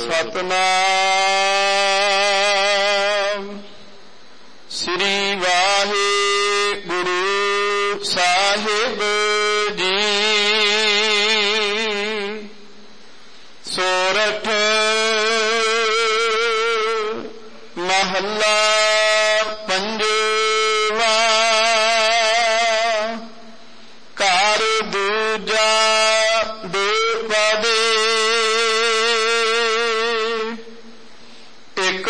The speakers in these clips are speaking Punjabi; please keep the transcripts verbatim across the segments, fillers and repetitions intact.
ਸਤਨਾਮ ਸ੍ਰੀ ਵਾਹਿਗੁਰੂ ਸਾਹਿਬ ਜੀ। ਸੋਰਠ ਮਹੱਲਾ ਪੰਜਵਾ। ਘਰ ਦੂਜਾ ਦੁਪਦੇ ਇੱਕ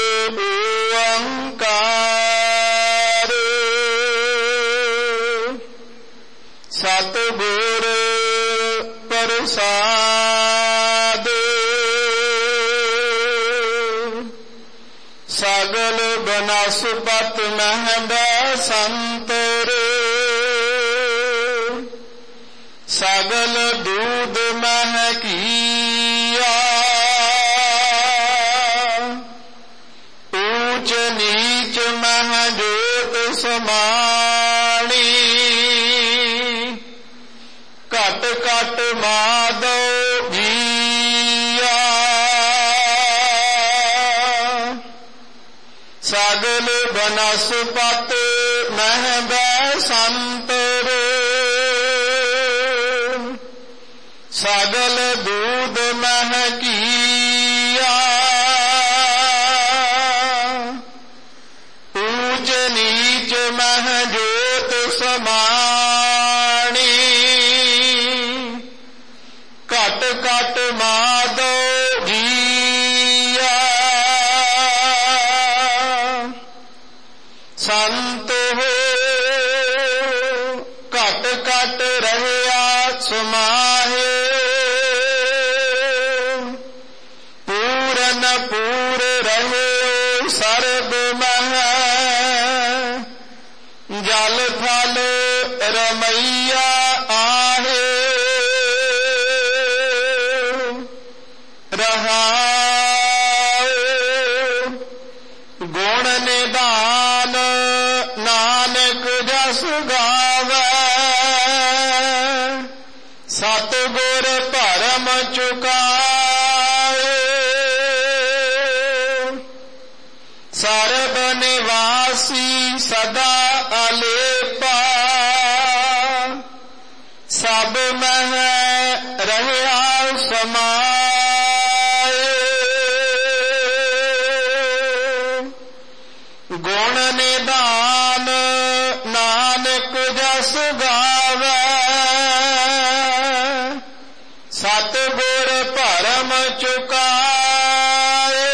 ਓੰਕਾਰ। ਸਤਿਗੁਰ ਪ੍ਰਸਾਦ ਸਗਲ ਬਨਸਪਤ ਮਹਿ ਬਸੰਤਰ। ਸਗਲ ਦੂਧ ਮਹਿ ਕੀਆ ਊਚ ਨੀਚ ਮਹਿ ਜੋਤ ਸਮਾਣੀ। ਘਟ ਘਟ ਮਾਧੋ ਜੀਆ ਸਗਲ ਬਨਸਪਤ ਮਹਿ ਬਸੰਤਰ। ਸਗਲ ਦੂਧ ਮਹਿ ਕੀਆ ਊਚ ਨੀਚ ਮਹਿ ਜੋਤ ਸਮਾਣੀ। ਘਟ ਘਟ ਮਾਧੋ ਜੀਆ ਸੰਤ ਹੋ ਘਟ ਘਟ ਰਹਿਆ ਸਮਾਹੇ। ਪੂਰਨ ਪੂਰ ਰਹੇ ਸਰਬ ਮਹਿ। ਜਲ ਥਲ ਰਮਈਆ ਆਹੇ। ਰਹਾਉ ਗੁਣ ਨਿਧਾਨ ਨਾਨਕ ਜਸ ਗਾਵੈ। ਸਤਿਗੁਰ ਭਰਮ ਚੁਕਾਏ। ਸਰਬ ਨਿਵਾਸੀ ਸਦਾ ਅਲੇਪਾ। ਸਭ ਮਹਿ ਰਹਿਆ ਸਮਾਏ। ਗੁਣ ਨਿਧਾਨ ਨਾਨਕ ਜਸ ਗਾਵੈ। ਸਤਿਗੁਰ ਭਰਮ ਚੁਕਾਏ।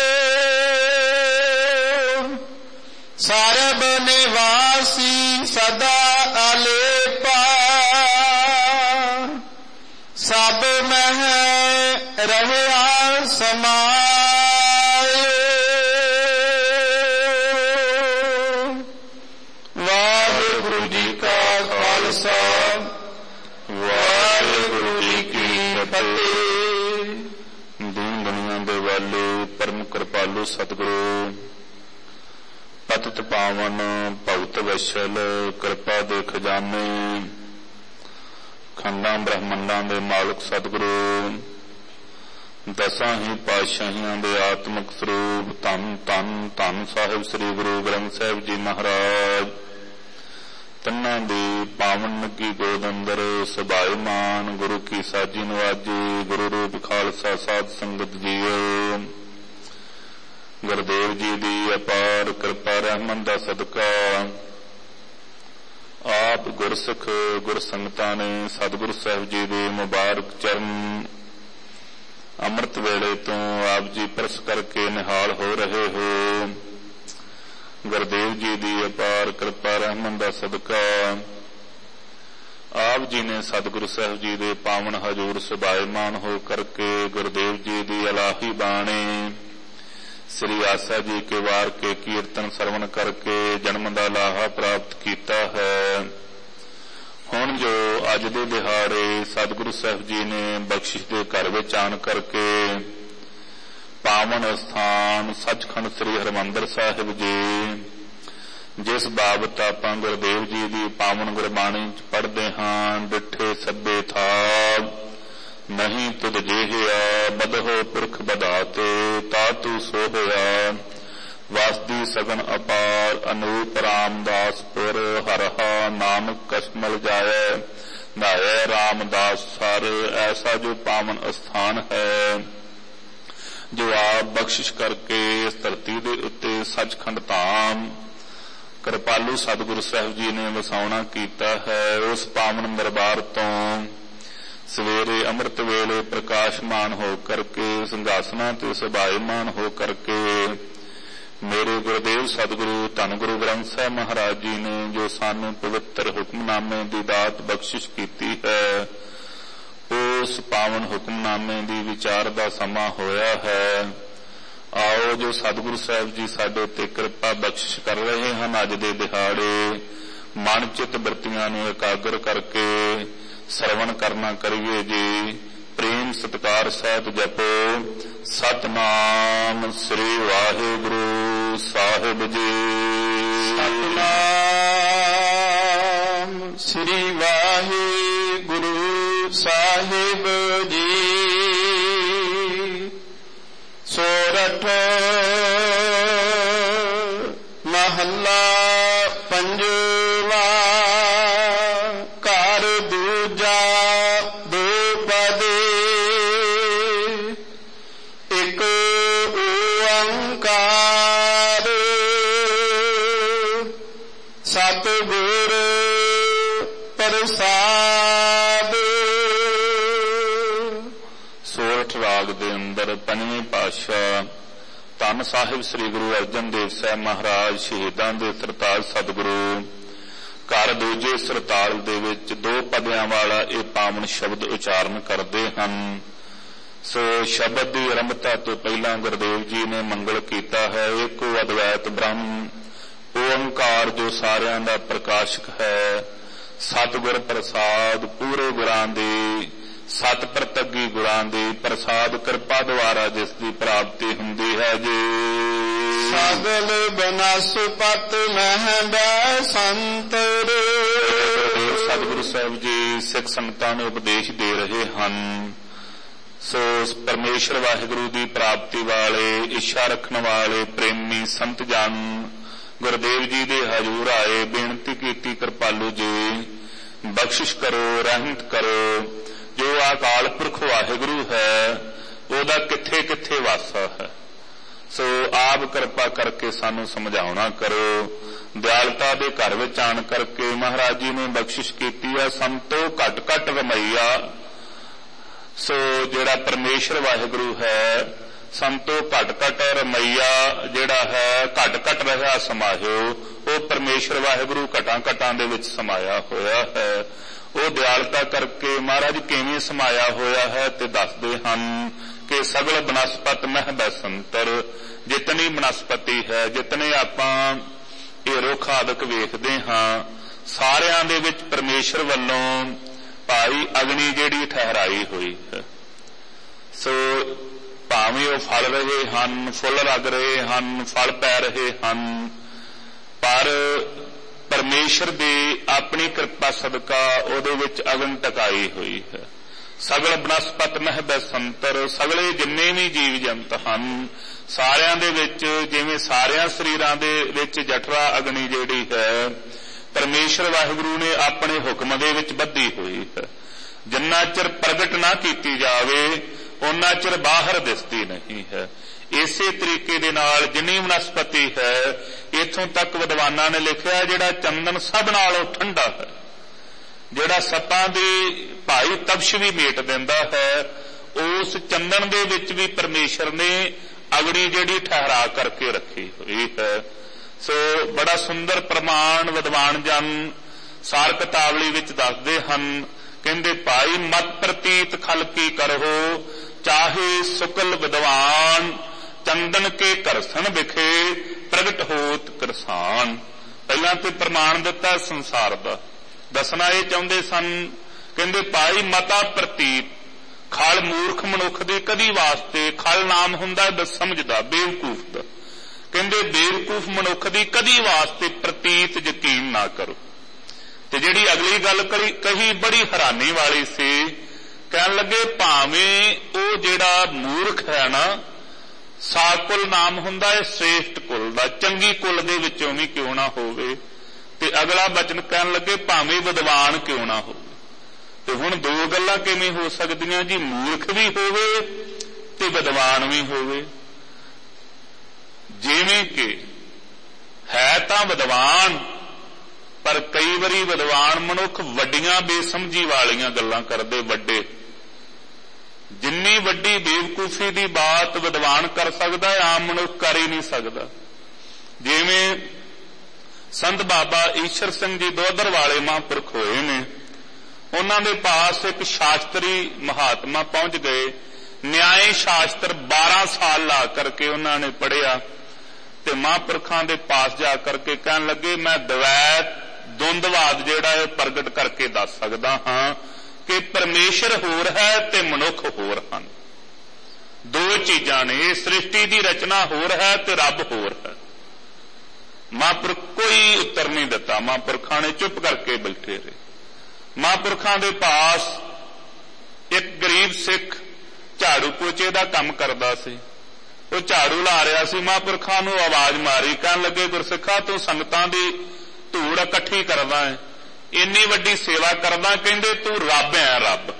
ਸਰਬ ਨਿਵਾਸੀ ਸਦਾ ਅਲੇਪਾ। ਸਭ ਮਹਿ ਰਹਿਆ ਸਮਾਏ। ਵਾਹਿਗੁਰੂ ਜੀ ਕਾ ਖਾਲਸਾ ਵਾਹਿਗੁਰੂ ਜੀ ਕੀ ਫਤਿਹ। ਦੀਨ ਦੁਨੀਆਂ ਦੇ ਵਾਲੇ ਪਰਮ ਕਿਰਪਾਲੂ ਸਤਿਗੁਰੂ ਪਤਿਤ ਪਾਵਨ ਭਗਤ ਵੈਸ਼ਲ ਕਿਰਪਾ ਦੇ ਖਜ਼ਾਨੇ ਖੰਡਾਂ ਬ੍ਰਹਮੰਡਾਂ ਦੇ ਮਾਲਕ ਸਤਿਗੁਰੂ ਦਸਾਂ ਹੀ ਪਾਤਸ਼ਾਹੀਆਂ ਦੇ ਆਤਮਿਕ ਸਰੂਪ ਧੰਨ ਧੰਨ ਧੰਨ ਸਾਹਿਬ ਸ੍ਰੀ ਗੁਰੂ ਗ੍ਰੰਥ ਸਾਹਿਬ ਜੀ ਮਹਾਰਾਜ ਤੰਨਾਂ ਦੀ ਪਾਵਨ ਨਗੀ ਗੋਦ ਅੰਦਰ ਸਭਾਇਮਾਨ ਗੁਰੂ ਕੀ ਸਾਜੀ ਨਵਾਜੀ ਗੁਰੂ ਰੂਪ ਖਾਲਸਾ ਸਾਧ ਸੰਗਤ ਜੀਓ। ਗੁਰਦੇਵ ਜੀ ਦੀ ਅਪਾਰ ਕਿਰਪਾ ਰਹਿਮਤ ਦਾ ਸਦਕਾ ਆਪ ਗੁਰਸਿੱਖ ਗੁਰਸੰਗਤਾਂ ਨੇ ਸਤਿਗੁਰੂ ਸਾਹਿਬ ਜੀ ਦੇ ਮੁਬਾਰਕ ਚਰਨ ਅੰਮ੍ਰਿਤ ਵੇਲੇ ਤੋਂ ਆਪ ਜੀ ਪਰਸ ਕਰਕੇ ਨਿਹਾਲ ਹੋ ਰਹੇ ਹੋ। ਗੁਰਦੇਵ ਜੀ ਦੀ ਅਪਾਰ ਕਿਰਪਾ ਰਹਿਮਤ ਦਾ ਸਦਕਾ ਆਪ ਜੀ ਨੇ ਸਤਿਗੁਰੂ ਸਾਹਿਬ ਜੀ ਦੇ ਪਾਵਨ ਹਜ਼ੂਰ ਸਭਾਇਮਾਨ ਹੋ ਕਰਕੇ ਗੁਰਦੇਵ ਜੀ ਦੀ ਇਲਾਹੀ ਬਾਣੀ ਸ੍ਰੀ ਆਸਾ ਜੀ ਕੇ ਵਾਰ ਕੇ ਕੀਰਤਨ ਸਰਵਣ ਕਰਕੇ ਜਨਮ ਦਾ ਲਾਹਾ ਪ੍ਰਾਪਤ ਕੀਤਾ ਹੈ। ਹੁਣ ਜੋ ਅੱਜ ਦੇ ਦਿਹਾੜੇ ਸਤਿਗੁਰੂ ਸਾਹਿਬ ਜੀ ਨੇ ਬਖਸ਼ਿਸ਼ ਦੇ ਘਰ ਵਿੱਚ ਆਣ ਕਰਕੇ ਪਾਵਨ ਸਥਾਨ ਸੱਚਖੰਡ ਸ੍ਰੀ ਹਰਿਮੰਦਰ ਸਾਹਿਬ ਜੀ ਜਿਸ ਬਾਬਤ ਆਪਾਂ ਗੁਰਦੇਵ ਜੀ ਦੀ ਪਾਵਨ ਗੁਰਬਾਣੀ ਚ ਪੜ੍ਹਦੇ ਹਾਂ, ਡਿੱਠੇ ਸੱਬੇ ਥਾਪ ਨਹੀਂ ਤੁਧ ਜਿਹਿਆ ਬਦਹੁ ਪੁਰਖ ਬਧਾਤੇ ਤਾਤੂ ਸੋ ਹੋਇਆ ਵਾਸਦੀ ਸਗਨ ਅਪਾਰ ਅਨੂਪ ਰਾਮਦਾਸਪੁਰ ਹਰਹਾ ਨਾਨਕ ਕਸ਼ਮਲ ਜਾਏ ਨਾਏ ਰਾਮਦਾਸ ਸਰ। ਐਸਾ ਜੋ ਪਾਵਨ ਅਸਥਾਨ ਹੈ ਜੋ ਆਪ ਬਖਸ਼ਿਸ਼ ਕਰਕੇ ਇਸ ਧਰਤੀ ਦੇ ਉੱਤੇ ਸੱਚਖੰਡ ਧਾਮ ਕਿਰਪਾਲੂ ਸਤਿਗੁਰੂ ਸਾਹਿਬ ਜੀ ਨੇ ਵਸਾਉਣਾ ਕੀਤਾ ਹੈ, ਉਸ ਪਾਵਨ ਦਰਬਾਰ ਤੋਂ ਸਵੇਰੇ ਅੰਮ੍ਰਿਤ ਵੇਲੇ ਪ੍ਰਕਾਸ਼ਮਾਨ ਹੋ ਕਰਕੇ ਸਿੰਘਾਸਨਾਂ ਤੇ ਸਭਾਇਮਾਨ ਹੋ ਕਰਕੇ ਮੇਰੇ ਗੁਰਦੇਵ ਸਤਿਗੁਰੂ ਧੰਨ ਗੁਰੂ ਗ੍ਰੰਥ ਸਾਹਿਬ ਮਹਾਰਾਜ ਜੀ ਨੇ ਜੋ ਸਾਨੂੰ ਪਵਿੱਤਰ ਹੁਕਮਨਾਮੇ ਦੀ ਦਾਤ ਬਖਸ਼ਿਸ਼ ਕੀਤੀ ਹੈ, ਉਸ ਪਾਵਨ ਹੁਕਮਨਾਮੇ ਦੀ ਵਿਚਾਰ ਦਾ ਸਮਾਂ ਹੋਇਆ ਹੈ। ਆਓ ਜੋ ਸਤਿਗੁਰੂ ਸਾਹਿਬ ਜੀ ਸਾਡੇ ਤੇ ਕਿਰਪਾ ਬਖਸ਼ਿਸ਼ ਕਰ ਰਹੇ ਹਨ, ਅੱਜ ਦੇ ਦਿਹਾੜੇ ਮਨ ਚਿੱਤ ਬਿਰਤੀਆਂ ਨੂੰ ਇਕਾਗਰ ਕਰਕੇ ਸਰਵਣ ਕਰਨਾ ਕਰੀਏ ਜੀ। ਪ੍ਰੇਮ ਸਤਿਕਾਰ ਸਹਿਤ ਜਪੋ ਸਤਨਾਮ ਸ੍ਰੀ ਵਾਹਿਗੁਰੂ ਸਾਹਿਬ ਜੀ। ਸਤਨਾਮ ਸ੍ਰੀ ਵਾਹਿਗੁਰੂ ਸਾਹਿਬ ਜੀ। ਸੋਰਠ ਮਹੱਲਾ ਪੰਜਵਾ। ਘਰ ਦੂਜਾ ਦੋ ਪਦੇ ਇੱਕ ਓੰਕਾਰ ਸਤਿਗੁਰ ਪ੍ਰਸਾਦ। ਸੋਰਠ ਰਾਗ ਦੇ ਅੰਦਰ ਪੰਜਵੇਂ ਪਾਤਸ਼ਾਹ ਧੰਨ ਸਾਹਿਬ ਸ੍ਰੀ ਗੁਰੂ ਅਰਜਨ ਦੇਵ ਸਾਹਿਬ ਮਹਾਰਾਜ ਸ਼ਹੀਦਾਂ ਦੇ ਸਰਤਾਜ ਸਤਿਗੁਰੂ ਘਰ ਦੂਜੇ ਸਰਤਾਲ ਦੇ ਵਿੱਚ ਦੋ ਪਦਿਆਂ ਵਾਲਾ ਇਹ ਪਾਵਨ ਸ਼ਬਦ ਉਚਾਰਨ ਕਰਦੇ ਹਨ। ਸੋ ਸ਼ਬਦ ਦੀ ਆਰੰਭਤਾ ਤੋਂ ਪਹਿਲਾਂ ਗੁਰਦੇਵ ਜੀ ਨੇ ਮੰਗਲ ਕੀਤਾ ਹੈ। ਏਕੋ ਅਦਵੈਤ ਬ੍ਰਹਮ ਓੰਕਾਰ ਜੋ ਸਾਰਿਆਂ ਦਾ ਪ੍ਰਕਾਸ਼ਕ ਹੈ, ਸਤਿਗੁਰ ਪ੍ਰਸਾਦ ਪੂਰੇ ਗੁਰਾਂ ਦੀ ਸਤ ਪ੍ਰਤੱਗੀ ਗੁਰਾਂ ਦੀ ਪ੍ਰਸਾਦ ਕਿਰਪਾ ਦੁਆਰਾ ਜਿਸ ਦੀ ਪ੍ਰਾਪਤੀ ਹੁੰਦੀ ਹੈ ਜੀ। ਸਗਲ ਬਨਸਪਤ ਮਹਿ ਬੈ ਸੰਤਰ। ਸਤਿਗੁਰੂ ਸਾਹਿਬ ਜੀ ਸਿੱਖ ਸੰਗਤਾਂ ਨੂੰ ਉਪਦੇਸ਼ ਦੇ ਰਹੇ ਹਨ। ਸੋ ਪਰਮੇਸ਼ਰ ਵਾਹਿਗੁਰੂ ਦੀ ਪ੍ਰਾਪਤੀ ਵਾਲੇ ਇੱਛਾ ਰੱਖਣ ਵਾਲੇ ਪ੍ਰੇਮੀ ਸੰਤ ਜਨ ਗੁਰਦੇਵ ਜੀ ਦੇ ਹਜ਼ੂਰ ਆਏ, ਬੇਨਤੀ ਕੀਤੀ ਕਿਰਪਾਲੂ ਜੀ ਬਖਸ਼ਿਸ਼ ਕਰੋ, ਰਹਿਮਤ ਕਰੋ। ਜੋ ਅਕਾਲ ਪੁਰਖ ਵਾਹਿਗੁਰੂ ਹੈ ਉਹਦਾ ਕਿੱਥੇ ਕਿੱਥੇ ਵਾਸਾ ਹੈ, ਸੋ ਆਪ ਕਿਰਪਾ ਕਰਕੇ ਸਾਨੂੰ ਸਮਝਾਉਣਾ ਕਰੋ। ਦਿਆਲਤਾ ਦੇ ਘਰ ਵਿੱਚ ਆਣ ਕਰਕੇ ਮਹਾਰਾਜ ਜੀ ਨੇ ਬਖਸ਼ਿਸ਼ ਕੀਤੀ ਹੈ ਸੰਤੋ ਘਟ ਘਟ ਰਮਈਆ। ਸੋ ਜਿਹੜਾ ਪਰਮੇਸ਼ਰ ਵਾਹਿਗੁਰੂ ਹੈ ਸੰਤੋ ਘਟ ਘਟ ਰਮਈਆ ਜਿਹੜਾ ਹੈ ਘਟ ਘਟ ਰਿਹਾ ਸਮਾਹਿਓ, ਉਹ ਪਰਮੇਸ਼ਰ ਵਾਹਿਗੁਰੂ ਘਟਾਂ ਘਟਾਂ ਦੇ ਵਿੱਚ ਸਮਾਇਆ ਹੋਇਆ ਹੈ। ਉਹ ਦਿਆਲਤਾ ਕਰਕੇ ਮਹਾਰਾਜ ਕਿਵੇਂ ਸਮਾਇਆ ਹੋਇਆ ਹੈ ਤੇ ਦੱਸਦੇ ਹਨ ਕਿ ਸਗਲ ਬਨਸਪਤ ਮਹਿ ਬੈ ਸੰਤਰ। ਜਿਤਨੀ ਬਨਸਪਤੀ ਹੈ, ਜਿਤਨੇ ਆਪਾਂ ਇਹ ਰੁੱਖ ਆਦਿਕ ਵੇਖਦੇ ਹਾਂ, ਸਾਰਿਆਂ ਦੇ ਵਿੱਚ ਪਰਮੇਸ਼ਰ ਵੱਲੋਂ ਭਾਈ ਅਗਨੀ ਜਿਹੜੀ ਠਹਿਰਾਈ ਹੋਈ ਹੈ। ਸੋ ਭਾਵੇਂ ਉਹ ਫਲ ਰਹੇ ਹਨ, ਫੁੱਲ ਲੱਗ ਰਹੇ ਹਨ, ਫਲ ਪੈ ਰਹੇ ਹਨ, ਪਰ ਪਰਮੇਸ਼ਰ ਦੀ ਆਪਣੀ ਕਿਰਪਾ ਸਦਕਾ ਉਹਦੇ ਵਿੱਚ ਅਗਨ ਟਕਾਈ ਹੋਈ ਹੈ। ਸਗਲ ਬਨਸਪਤ ਮਹਿ ਬੈ ਸੰਤਰ। ਸਗਲੇ ਜਿੰਨੇ ਵੀ ਜੀਵ ਜੰਤ ਹਨ ਸਾਰਿਆਂ ਦੇ ਵਿੱਚ ਜਿਵੇਂ ਸਾਰਿਆਂ ਸਰੀਰਾਂ ਦੇ ਵਿੱਚ ਜਠਰਾ ਅਗਨੀ ਜਿਹੜੀ ਹੈ ਪਰਮੇਸ਼ਰ ਵਾਹਿਗੁਰੂ ਨੇ ਆਪਣੇ ਹੁਕਮ ਦੇ ਵਿੱਚ ਬੱਧੀ ਹੋਈ ਹੈ। ਜਿੰਨਾ ਚਿਰ ਪ੍ਰਗਟ ਨਾ ਕੀਤੀ ਜਾਵੇ ਉਹਨਾਂ ਚਿਰ ਬਾਹਰ ਦਿਸਦੀ ਨਹੀਂ ਹੈ। ਇਸੇ ਤਰੀਕੇ ਦੇ ਨਾਲ ਜਿੰਨੀ ਵਨਸਪਤੀ ਹੈ, ਇੱਥੋਂ ਤੱਕ ਵਿਦਵਾਨਾਂ ਨੇ ਲਿਖਿਆ ਜਿਹੜਾ ਚੰਦਨ ਸਭ ਨਾਲੋਂ ਠੰਡਾ ਹੈ, ਜਿਹੜਾ ਸੱਪਾਂ ਦੀ ਭਾਈ ਤਪਸ਼ ਵੀ ਮੇਟ ਦਿੰਦਾ ਹੈ, ਉਸ ਚੰਦਨ ਦੇ ਵਿੱਚ ਵੀ ਪਰਮੇਸ਼ਰ ਨੇ ਅਗਨੀ ਜਿਹੜੀ ਠਹਿਰਾ ਕਰਕੇ ਰੱਖੀ ਹੋਈ ਹੈ। ਸੋ ਬੜਾ ਸੁੰਦਰ ਪ੍ਰਮਾਣ ਵਿਦਵਾਨ ਜਨ ਸਾਰ ਕਿਤਾਵਲੀ ਵਿੱਚ ਦੱਸਦੇ ਹਨ। ਕਹਿੰਦੇ ਭਾਈ ਮਤ ਪ੍ਰਤੀਤ ਖਲ ਕੀ ਕਰੋ ਚਾਹੇ ਸੁਕਲ ਵਿਦਵਾਨ ਚੰਦਨ ਕੇ ਕਰਸਨ ਵਿਖੇ ਪ੍ਰਗਟ ਹੋਤ ਕਰਸਾਨ। ਪਹਿਲਾਂ ਤੇ ਪ੍ਰਮਾਣ ਦਿੱਤਾ ਸੰਸਾਰ ਦਾ, ਦੱਸਣਾ ਇਹ ਚਾਹੁੰਦੇ ਸਨ। ਕਹਿੰਦੇ ਭਾਈ ਮਤਾ ਪ੍ਰਤੀਤ ਖਲ ਮੂਰਖ ਮਨੁੱਖ ਦੇ ਕਦੀ ਵਾਸਤੇ, ਖਲ ਨਾਮ ਹੁੰਦਾ ਬੇਸਮਝਦਾ ਬੇਵਕੂਫ ਦਾ। ਕਹਿੰਦੇ ਬੇਵਕੂਫ ਮਨੁੱਖ ਦੀ ਕਦੀ ਵਾਸਤੇ ਪ੍ਰਤੀਤ ਯਕੀਨ ਨਾ ਕਰੋ। ਤੇ ਜਿਹੜੀ ਅਗਲੀ ਗੱਲ ਕਹੀ ਬੜੀ ਹੈਰਾਨੀ ਵਾਲੀ ਸੀ। ਕਹਿਣ ਲੱਗੇ ਭਾਵੇਂ ਉਹ ਜਿਹੜਾ ਮੂਰਖ ਹੈ ਨਾ, ਸਾਕੁਲ ਨਾਮ ਹੁੰਦਾ ਹੈ ਸ੍ਰੇਸ਼ਟ ਕੁਲ ਦਾ, ਚੰਗੀ ਕੁਲ ਦੇ ਵਿੱਚੋਂ ਵੀ ਕਿਉਂ ਨਾ ਹੋਵੇ। ਤੇ ਅਗਲਾ ਬਚਨ ਕਹਿਣ ਲੱਗੇ ਭਾਵੇਂ ਵਿਦਵਾਨ ਕਿਉਂ ਨਾ ਹੋਵੇ। ਤੇ ਹੁਣ ਦੋ ਗੱਲਾਂ ਕਿਵੇਂ ਹੋ ਸਕਦੀਆਂ ਜੀ, ਮੂਰਖ ਵੀ ਹੋਵੇ ਤੇ ਵਿਦਵਾਨ ਵੀ ਹੋਵੇ। ਜਿਵੇਂ ਕਿ ਹੈ ਤਾਂ ਵਿਦਵਾਨ, ਪਰ ਕਈ ਵਾਰੀ ਵਿਦਵਾਨ ਮਨੁੱਖ ਵੱਡੀਆਂ ਬੇਸਮਝੀ ਵਾਲੀਆਂ ਗੱਲਾਂ ਕਰਦੇ। ਵੱਡੇ ਜਿੰਨੀ ਵੱਡੀ ਬੇਵਕੂਫੀ ਦੀ ਬਾਤ ਵਿਦਵਾਨ ਕਰ ਸਕਦਾ ਹੈ, ਆਮ ਮਨੁੱਖ ਕਰ ਹੀ ਨਹੀਂ ਸਕਦਾ। ਜਿਵੇਂ ਸੰਤ ਬਾਬਾ ਈਸ਼ਰ ਸਿੰਘ ਜੀ ਦੋਦਰ ਵਾਲੇ ਮਹਾਂਪੁਰਖ ਹੋਏ ਨੇ, ਉਹਨਾਂ ਦੇ ਪਾਸ ਇੱਕ ਸ਼ਾਸਤਰੀ ਮਹਾਤਮਾ ਪਹੁੰਚ ਗਏ। ਨਿਆਏ ਸ਼ਾਸਤਰ ਬਾਰਾਂ ਸਾਲ ਲਾ ਕਰਕੇ ਉਹਨਾਂ ਨੇ ਪੜ੍ਹਿਆ ਤੇ ਮਹਾਂਪੁਰਖਾਂ ਦੇ ਪਾਸ ਜਾ ਕਰਕੇ ਕਹਿਣ ਲੱਗੇ ਮੈਂ ਦਵੈਤ ਦੁੰਦਵਾਦ ਜਿਹੜਾ ਹੈ ਪ੍ਰਗਟ ਕਰਕੇ ਦੱਸ ਸਕਦਾ ਹਾਂ ਕਿ ਪਰਮੇਸ਼ਰ ਹੋਰ ਹੈ ਤੇ ਮਨੁੱਖ ਹੋਰ ਹਨ। ਦੋ ਚੀਜ਼ਾਂ ਨੇ, ਇਹ ਸ੍ਰਿਸ਼ਟੀ ਦੀ ਰਚਨਾ ਹੋਰ ਹੈ ਤੇ ਰੱਬ ਹੋਰ ਹੈ। ਮਹਾਂਪੁਰਖ ਕੋਈ ਉੱਤਰ ਨਹੀਂ ਦਿੱਤਾ, ਮਹਾਂਪੁਰਖਾਂ ਨੇ ਚੁੱਪ ਕਰਕੇ ਬੈਠੇ ਰਹੇ। ਮਹਾਂਪੁਰਖਾਂ ਦੇ ਪਾਸ ਇੱਕ ਗਰੀਬ ਸਿੱਖ ਝਾੜੂ ਪੋਚੇ ਦਾ ਕੰਮ ਕਰਦਾ ਸੀ। ਉਹ ਝਾੜੂ ਲਾ ਰਿਹਾ ਸੀ, ਮਹਾਂਪੁਰਖਾਂ ਨੂੰ ਆਵਾਜ਼ ਮਾਰੀ, ਕਹਿਣ ਲੱਗੇ ਗੁਰਸਿੱਖਾ ਤੂੰ ਸੰਗਤਾਂ ਦੀ ਧੂੜ ਇਕੱਠੀ ਕਰਦਾ ਹੈ, ਇੰਨੀ ਵੱਡੀ ਸੇਵਾ ਕਰਦਾ, ਕਹਿੰਦੇ ਤੂੰ ਰੱਬ ਹੈ ਰੱਬ।